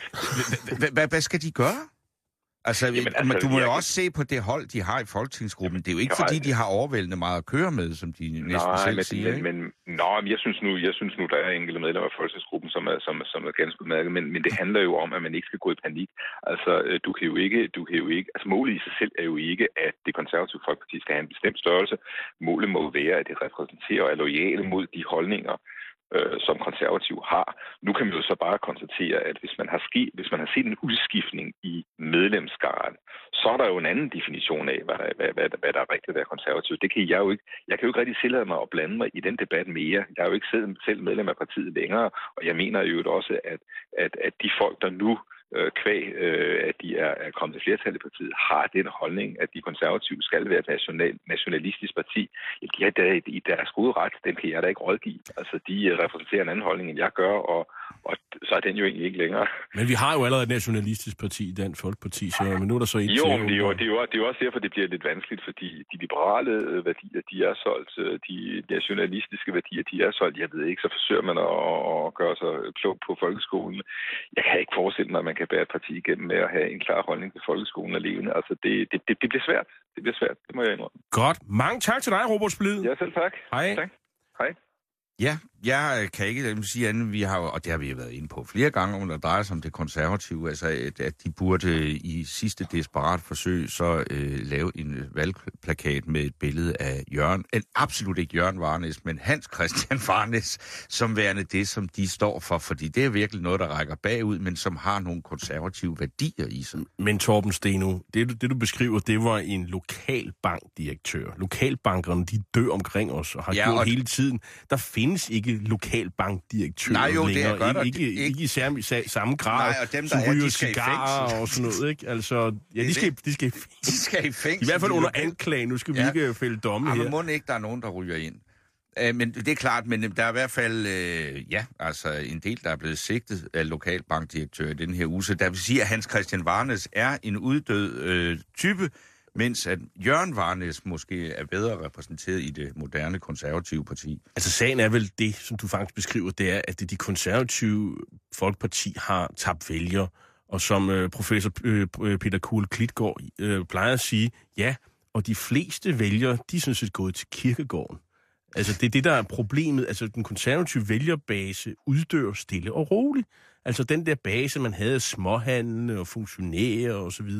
hvad skal de gøre? Altså, Jamen, altså du må jo også se på det hold, de har i folketingsgruppen. Det er jo ikke, fordi de har overvældende meget at køre med, som de næsten nej, selv men, siger. Men, men, nej, men jeg synes nu, jeg synes nu, der er enkelte medlemmer af folketingsgruppen, som er, som, som er ganske udmærket, men, men det handler jo om, at man ikke skal gå i panik. Altså, du kan jo ikke, du kan jo ikke, altså målet i sig selv er jo ikke, at det konservative folkeparti skal have en bestemt størrelse. Målet må være, at det repræsenterer og er lojale mod de holdninger, som konservativ har. Nu kan man jo så bare konstatere, at hvis man har ske, hvis man har set en udskiftning i medlemsskaren, så er der jo en anden definition af, hvad der, hvad, hvad, hvad der er rigtigt at være konservativ. Det kan jeg jo ikke. Jeg kan jo ikke rigtig tillade mig at blande mig i den debat mere. Jeg er jo ikke selv medlem af partiet længere, og jeg mener jo også, at, at, at de folk, der nu kvæg, at de er kommet til flertal i partiet, har den holdning, at de konservative skal være et national, nationalistisk parti. De er der, i deres gode ret, den kan jeg da ikke rådgive. Altså, de repræsenterer en anden holdning, end jeg gør, og, og så er den jo egentlig ikke længere. Men vi har jo allerede et nationalistisk parti, Dansk Folkeparti, så men nu er der så et jo, men det er jo, det, er jo, det er jo også derfor, det bliver lidt vanskeligt, fordi de liberale værdier, de er solgt, de nationalistiske værdier, de er solgt. Jeg ved ikke, så forsøger man at gøre sig klog på folkeskolen. Jeg kan ikke forestille mig, at man kan bære et parti igennem med at have en klar holdning til folkeskolen alene. Altså, det, det, det, det bliver svært. Det bliver svært, det må jeg indrømme. Godt. Mange tak til dig, Robert Splid. Ja, selv tak. Hej. Tak. Hej. Ja, jeg kan ikke sige andet, vi har, og det har vi været inde på flere gange, om der drejer sig om det konservative, altså at, at de burde i sidste desperat forsøg så øh, lave en valgplakat med et billede af Jørgen, en, absolut ikke Jørgen Varnæs, men Hans Christian Varnæs, som værende det, som de står for, fordi det er virkelig noget, der rækker bagud, men som har nogle konservative værdier i sig. Men Torben Steno, det, det du beskriver, det var en lokalbankdirektør. Lokalbankerne, de dør omkring os og har ja, gjort og hele tiden. Der findes ikke lokalbankdirektører Nej, jo, længere. Det er godt, ikke, ikke, ikke, ikke i samme, samme grad, Nej, og dem, der som er, ryger de skal cigarer og sådan noget. Ikke? Altså, ja, de skal, de, skal, de skal i fængsel. I hvert fald under anklage. Nu skal vi ja. ikke fælde domme ja, her. Men må ikke, der er nogen, der ryger ind. Uh, men det er klart, men der er i hvert fald, uh, ja, altså en del, der er blevet sigtet af lokalbankdirektør i den her uge. Så der vil sige, at Hans Christian Varnæs er en uddød uh, type, mens at Jørgen Varnæs måske er bedre repræsenteret i det moderne konservative parti. Altså sagen er vel det, som du faktisk beskriver, det er, at det de konservative folkeparti har tabt vælgere, og som øh, professor øh, Peter Kuhl Klitgaard øh, plejer at sige, ja, og de fleste vælgere, de er sådan set gået til kirkegården. Altså det er det, der er problemet. Altså den konservative vælgerbase uddør stille og roligt. Altså den der base, man havde småhandlende og funktionærer og så videre,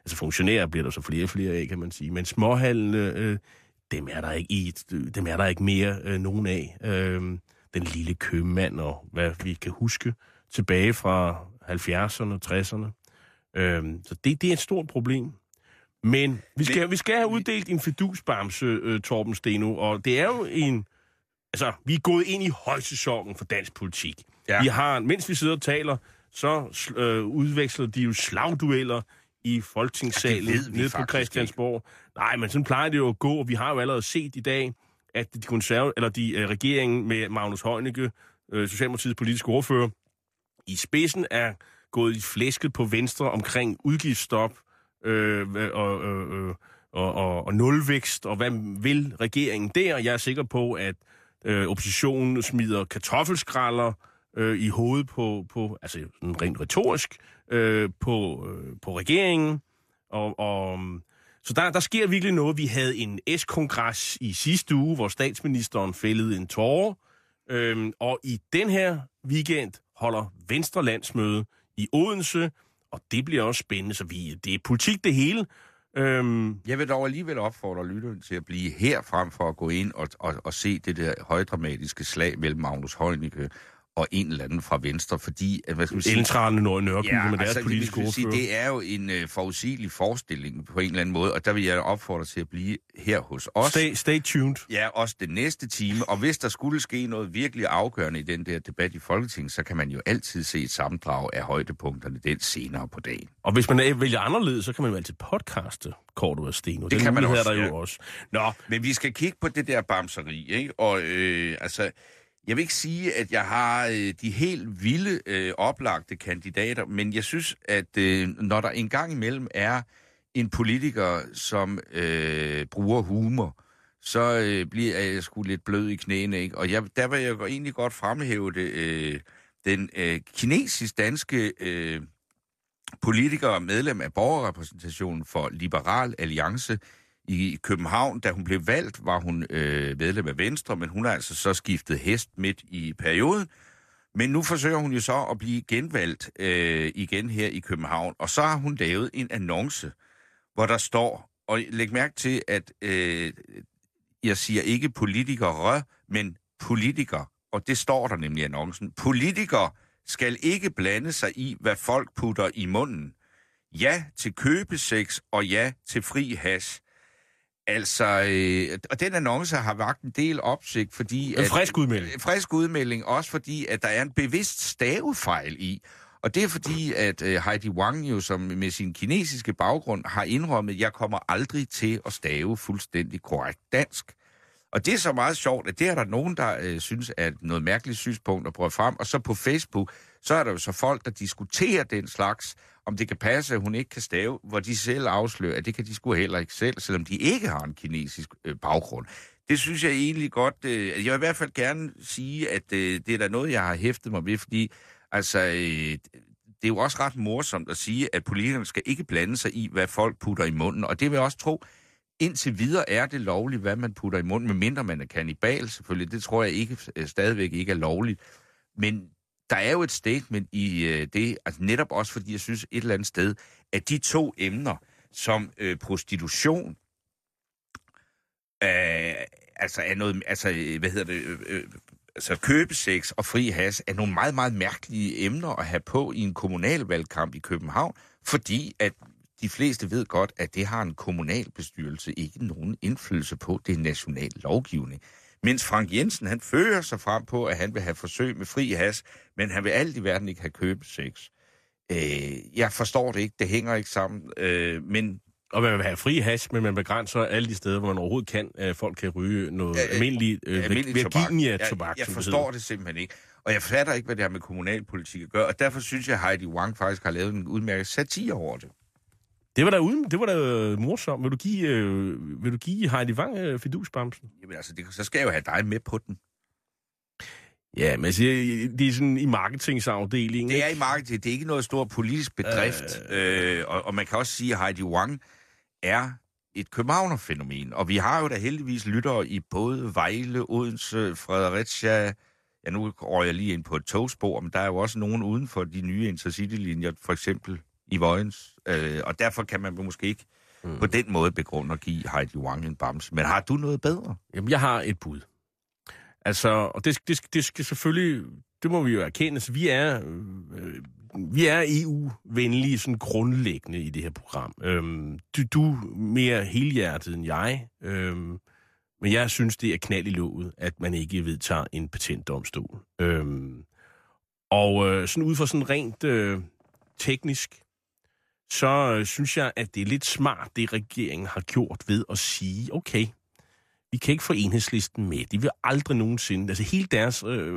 altså funktionærer bliver der så flere og flere af, kan man sige. Men småhandlende, øh, dem, er der ikke i, dem er der ikke mere øh, nogen af. Øh, den lille købmand og hvad vi kan huske tilbage fra halvfjerdserne og tresserne. Øh, så det, det er et stort problem. Men vi skal, vi skal have uddelt en fidusbamse, øh, Torben Steno, og det er jo en... Altså, vi er gået ind i højsæsonen for dansk politik. Ja. Vi har, mens vi sidder og taler, så øh, udveksler de jo slagdueller i Folketingssalen ja, nede på Christiansborg. Ikke. Nej, men sådan plejer det jo at gå, og vi har jo allerede set i dag, at de konserv- eller de øh, regeringen med Magnus Heunicke, øh, Socialdemokratiets politiske ordfører, i spidsen er gået i flæsket på Venstre omkring udgiftsstop øh, og, øh, og, og, og nulvækst, og hvad vil regeringen der? Jeg er sikker på, at øh, oppositionen smider kartoffelskralder øh, i hovedet på, på altså sådan rent retorisk, øh, på, øh, på regeringen. Og, og, så der, der sker virkelig noget. Vi havde en S-kongres i sidste uge, hvor statsministeren fældede en tåre, øh, og i den her weekend holder Venstre landsmøde i Odense, og det bliver også spændende, så vi, det er politik det hele. Øhm... Jeg vil dog alligevel opfordre lytterne til at blive her frem for at gå ind og, og, og se det der højdramatiske slag mellem Magnus Heunicke og en eller anden fra Venstre, fordi... Hvad skal man sige? Eltrane Nørre Nørby ja, med deres altså, politiske ordfører. Sige, det er jo en uh, forudsigelig forestilling på en eller anden måde, og der vil jeg opfordre til at blive her hos os. Stay, stay tuned. Ja, også den næste time, og hvis der skulle ske noget virkelig afgørende i den der debat i Folketinget, så kan man jo altid se et sammendrag af højdepunkterne den senere på dagen. Og hvis man vælger anderledes, så kan man jo altid podcaste Korto og Steno. Det den kan man også, der ja. jo også. Nå. Men vi skal kigge på det der bamseri, ikke? Og øh, altså... Jeg vil ikke sige, at jeg har øh, de helt vilde, øh, oplagte kandidater, men jeg synes, at øh, når der engang imellem er en politiker, som øh, bruger humor, så øh, bliver jeg sgu lidt blød i knæene, ikke? Og jeg, der vil jeg egentlig godt fremhæve det, øh, den øh, kinesisk-danske øh, politiker og medlem af borgerrepræsentationen for Liberal Alliance i København. Da hun blev valgt, var hun øh, medlem af Venstre, men hun har altså så skiftet hest midt i perioden. Men nu forsøger hun jo så at blive genvalgt øh, igen her i København, og så har hun lavet en annonce, hvor der står, og læg mærke til, at øh, jeg siger ikke politikere, men politikere, og det står der nemlig i annoncen. Politikere skal ikke blande sig i, hvad folk putter i munden. Ja til købesex og ja til fri hash. Altså, øh, og den annonce har vakt en del opsigt, fordi... En frisk udmelding. En frisk udmelding, også fordi, at der er en bevidst stavefejl i. Og det er fordi, at øh, Heidi Wang jo, som med sin kinesiske baggrund, har indrømmet, at jeg kommer aldrig til at stave fuldstændig korrekt dansk. Og det er så meget sjovt, at det er der nogen, der øh, synes er noget mærkeligt synspunkt at prøve frem. Og så på Facebook, så er der jo så folk, der diskuterer den slags, om det kan passe, at hun ikke kan stave, hvor de selv afslører, at det kan de sgu heller ikke selv, selvom de ikke har en kinesisk øh, baggrund. Det synes jeg egentlig godt... Øh, jeg vil i hvert fald gerne sige, at øh, det er da noget, jeg har hæftet mig ved, fordi altså, øh, det er jo også ret morsomt at sige, at politikerne skal ikke blande sig i, hvad folk putter i munden. Og det vil jeg også tro, indtil videre er det lovligt, hvad man putter i munden, medmindre man er kannibal selvfølgelig. Det tror jeg ikke stadigvæk ikke er lovligt. Men der er jo et statement i øh, det, altså netop også fordi jeg synes et eller andet sted, at de to emner, som øh, prostitution, øh, altså er noget, altså hvad hedder det, øh, øh, altså købesex og fri hash, er nogle meget, meget mærkelige emner at have på i en kommunalvalgkamp i København, fordi at de fleste ved godt, at det har en kommunalbestyrelse ikke nogen indflydelse på. Det er national lovgivning. Mens Frank Jensen, han fører sig frem på, at han vil have forsøg med fri hash, men han vil alt i verden ikke have købesex. Øh, jeg forstår det ikke, det hænger ikke sammen, øh, men... Og man vil have fri hash, men man begrænser alle de steder, hvor man overhovedet kan, at folk kan ryge noget øh, almindelig øh, Virginia-tobak. Jeg, jeg forstår det simpelthen ikke. Og jeg fatter ikke, hvad det har med kommunalpolitik at gøre, og derfor synes jeg, at Heidi Wang faktisk har lavet en udmærket satire over det. Det var da uden, det var da morsomt. Vil du give, øh, vil du give Heidi Wang øh, fidusbamsen? Jamen altså, det, så skal jeg jo have dig med på den. Ja, men altså, det er sådan i marketingsafdelingen. Det er i marketing. Det er ikke noget stort politisk bedrift. Øh, øh, og, og man kan også sige, at Heidi Wang er et københavnerfænomen. Og vi har jo da heldigvis lyttere i både Vejle, Odense, Fredericia. Ja, nu går jeg lige ind på et togspor, men der er jo også nogen uden for de nye intercitylinjer, for eksempel i Vojens, øh, og derfor kan man måske ikke mm. på den måde begrunde at give Heidi Wang en bamse. Men har du noget bedre? Jamen, jeg har et bud. Altså, og det, det, det skal selvfølgelig, det må vi jo erkende, så vi er, øh, vi er E U-venlige sådan grundlæggende i det her program. Øhm, du, du er mere helhjertet end jeg, øhm, men jeg synes, det er knald i låget, at man ikke vedtager en patentdomstol. Øhm, og øh, sådan ud fra sådan rent øh, teknisk, så øh, synes jeg, at det er lidt smart, det regeringen har gjort ved at sige, okay, vi kan ikke få Enhedslisten med. De vil aldrig nogensinde... Altså hele deres øh,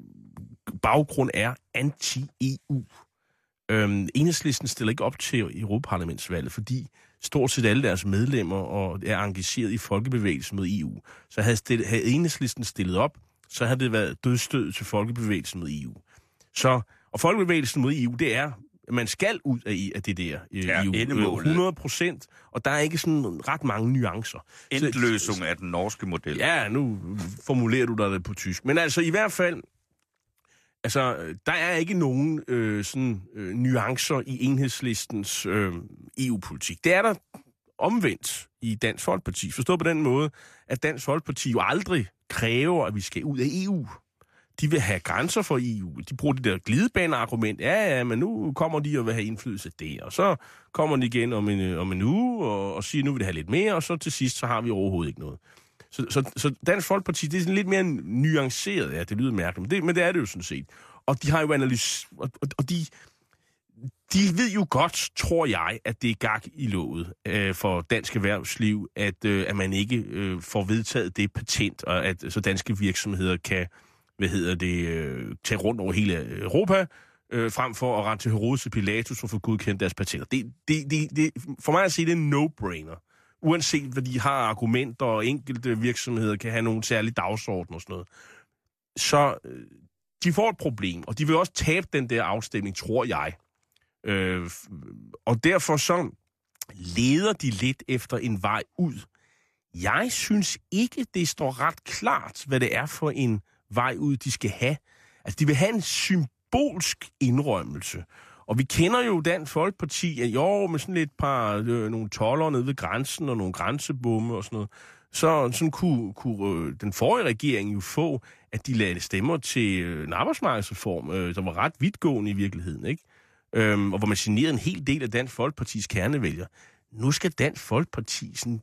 baggrund er anti-E U. Øhm, Enhedslisten stiller ikke op til Europaparlamentsvalget, fordi stort set alle deres medlemmer og er engageret i folkebevægelsen mod E U. Så havde, stillet, havde Enhedslisten stillet op, så havde det været dødsstød til folkebevægelsen mod E U. Så, og folkebevægelsen mod E U, det er... Man skal ud af, af det der ja, E U hundrede procent, og der er ikke sådan ret mange nuancer. Endløsning af den norske model. Ja, nu formulerer du dig det på tysk. Men altså i hvert fald, altså der er ikke nogen øh, sådan øh, nuancer i Enhedslistens øh, E U-politik. Det er der omvendt i Dansk Folkeparti. Forstået på den måde, at Dansk Folkeparti jo aldrig kræver, at vi skal ud af E U. De vil have grænser for E U. De bruger det der glidebaneargument. Ja, ja, men nu kommer de og vil have indflydelse der. Og så kommer de igen om en, om en uge og, og siger, nu vil de have lidt mere. Og så til sidst, så har vi overhovedet ikke noget. Så, så, så Dansk Folkeparti, det er sådan lidt mere nuanceret. Ja, det lyder mærkeligt, men det, men det er det jo sådan set. Og de har jo analyseret... Og, og de, de ved jo godt, tror jeg, at det er gak i låget øh, for dansk erhvervsliv, at, øh, at man ikke øh, får vedtaget det patent, og at så danske virksomheder kan... hvad hedder det, øh, tage rundt over hele Europa, øh, frem for at rette til Herodes og Pilatus og få godkendt deres patenter. Det, det, det, det, for mig at sige, det er en no-brainer. Uanset hvad de har argumenter, og enkelte virksomheder kan have nogle særlige dagsorden og sådan noget. Så øh, de får et problem, og de vil også tabe den der afstemning, tror jeg. Øh, og derfor så leder de lidt efter en vej ud. Jeg synes ikke, det står ret klart, hvad det er for en vej ud, de skal have. Altså, de vil have en symbolsk indrømmelse. Og vi kender jo Dansk Folkeparti, at jo, med sådan lidt par, øh, nogle toller nede ved grænsen, og nogle grænsebomme og sådan noget, så sådan kunne, kunne øh, den forrige regering jo få, at de lagde stemmer til øh, en arbejdsmarkedsreform, øh, der var ret vidtgående i virkeligheden, ikke? Øhm, og hvor man signerede en hel del af Dansk Folkepartis kernevælger. Nu skal Dansk Folkeparti sådan,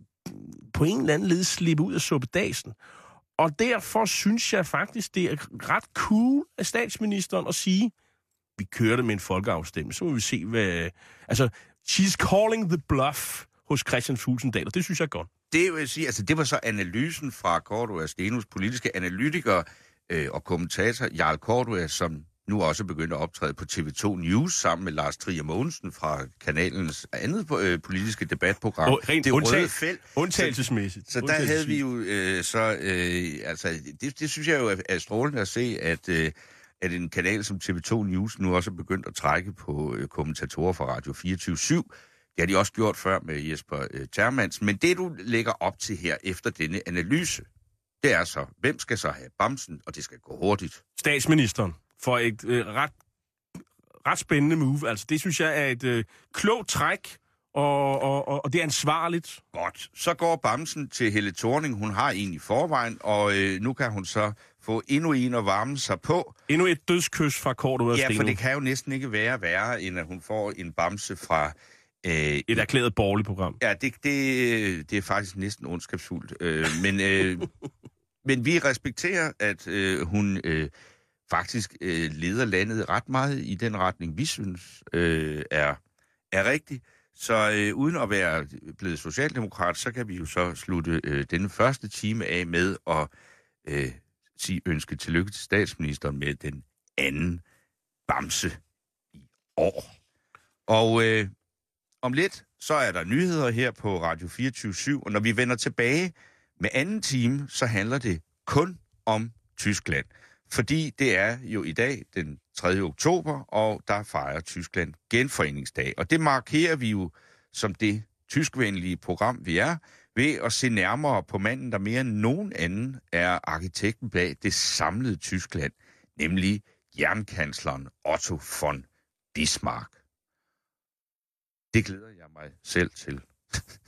på en eller anden led slippe ud af suppedasen. Og derfor synes jeg faktisk, det er ret cool af statsministeren at sige, vi kører det med en folkeafstemning, så må vi se, hvad... Altså, she's calling the bluff hos Christian Fuglsendal, og det synes jeg er godt. Det vil sige, altså det var så analysen fra Cordua Stenos politiske analytiker øh, og kommentator Jarl Cordua, som nu også begyndte at optræde på T V to News sammen med Lars Trier Mogensen fra kanalens andet øh, politiske debatprogram. Oh, rent det undtag- røde felt. Undtagelsesmæssigt. Så, så der havde vi jo øh, så... Øh, altså, det, det synes jeg jo er, er strålende at se, at, øh, at en kanal som T V to News nu også er begyndt at trække på øh, kommentatorer fra Radio fireogtyve syv. Det har de også gjort før med Jesper øh, Termans. Men det, du lægger op til her efter denne analyse, det er så, hvem skal så have bamsen, og det skal gå hurtigt? Statsministeren. For et øh, ret, ret spændende move. Altså, det synes jeg er et øh, klogt træk, og, og, og det er ansvarligt. Godt. Så går bamsen til Helle Thorning. Hun har en i forvejen, og øh, nu kan hun så få endnu en at varme sig på. Endnu et dødskys fra Cordua Steno. Ja, for det kan jo næsten ikke være værre, end at hun får en bamse fra... Øh, et erklæret borgerligt program. Ja, det, det, det er faktisk næsten ondskabsfuldt. Øh, men, øh, men vi respekterer, at øh, hun... Øh, faktisk øh, leder landet ret meget i den retning, vi synes øh, er, er rigtig. Så øh, uden at være blevet socialdemokrat, så kan vi jo så slutte øh, denne første time af med at øh, sige ønske tillykke til statsministeren med den anden bamse i år. Og øh, om lidt, så er der nyheder her på Radio fireogtyve syv, og når vi vender tilbage med anden time, så handler det kun om Tyskland. Fordi det er jo i dag den tredje oktober, og der fejrer Tyskland genforeningsdag. Og det markerer vi jo som det tyskvenlige program, vi er, ved at se nærmere på manden, der mere end nogen anden er arkitekten bag det samlede Tyskland, nemlig jernkansleren Otto von Bismarck. Det glæder jeg mig selv til.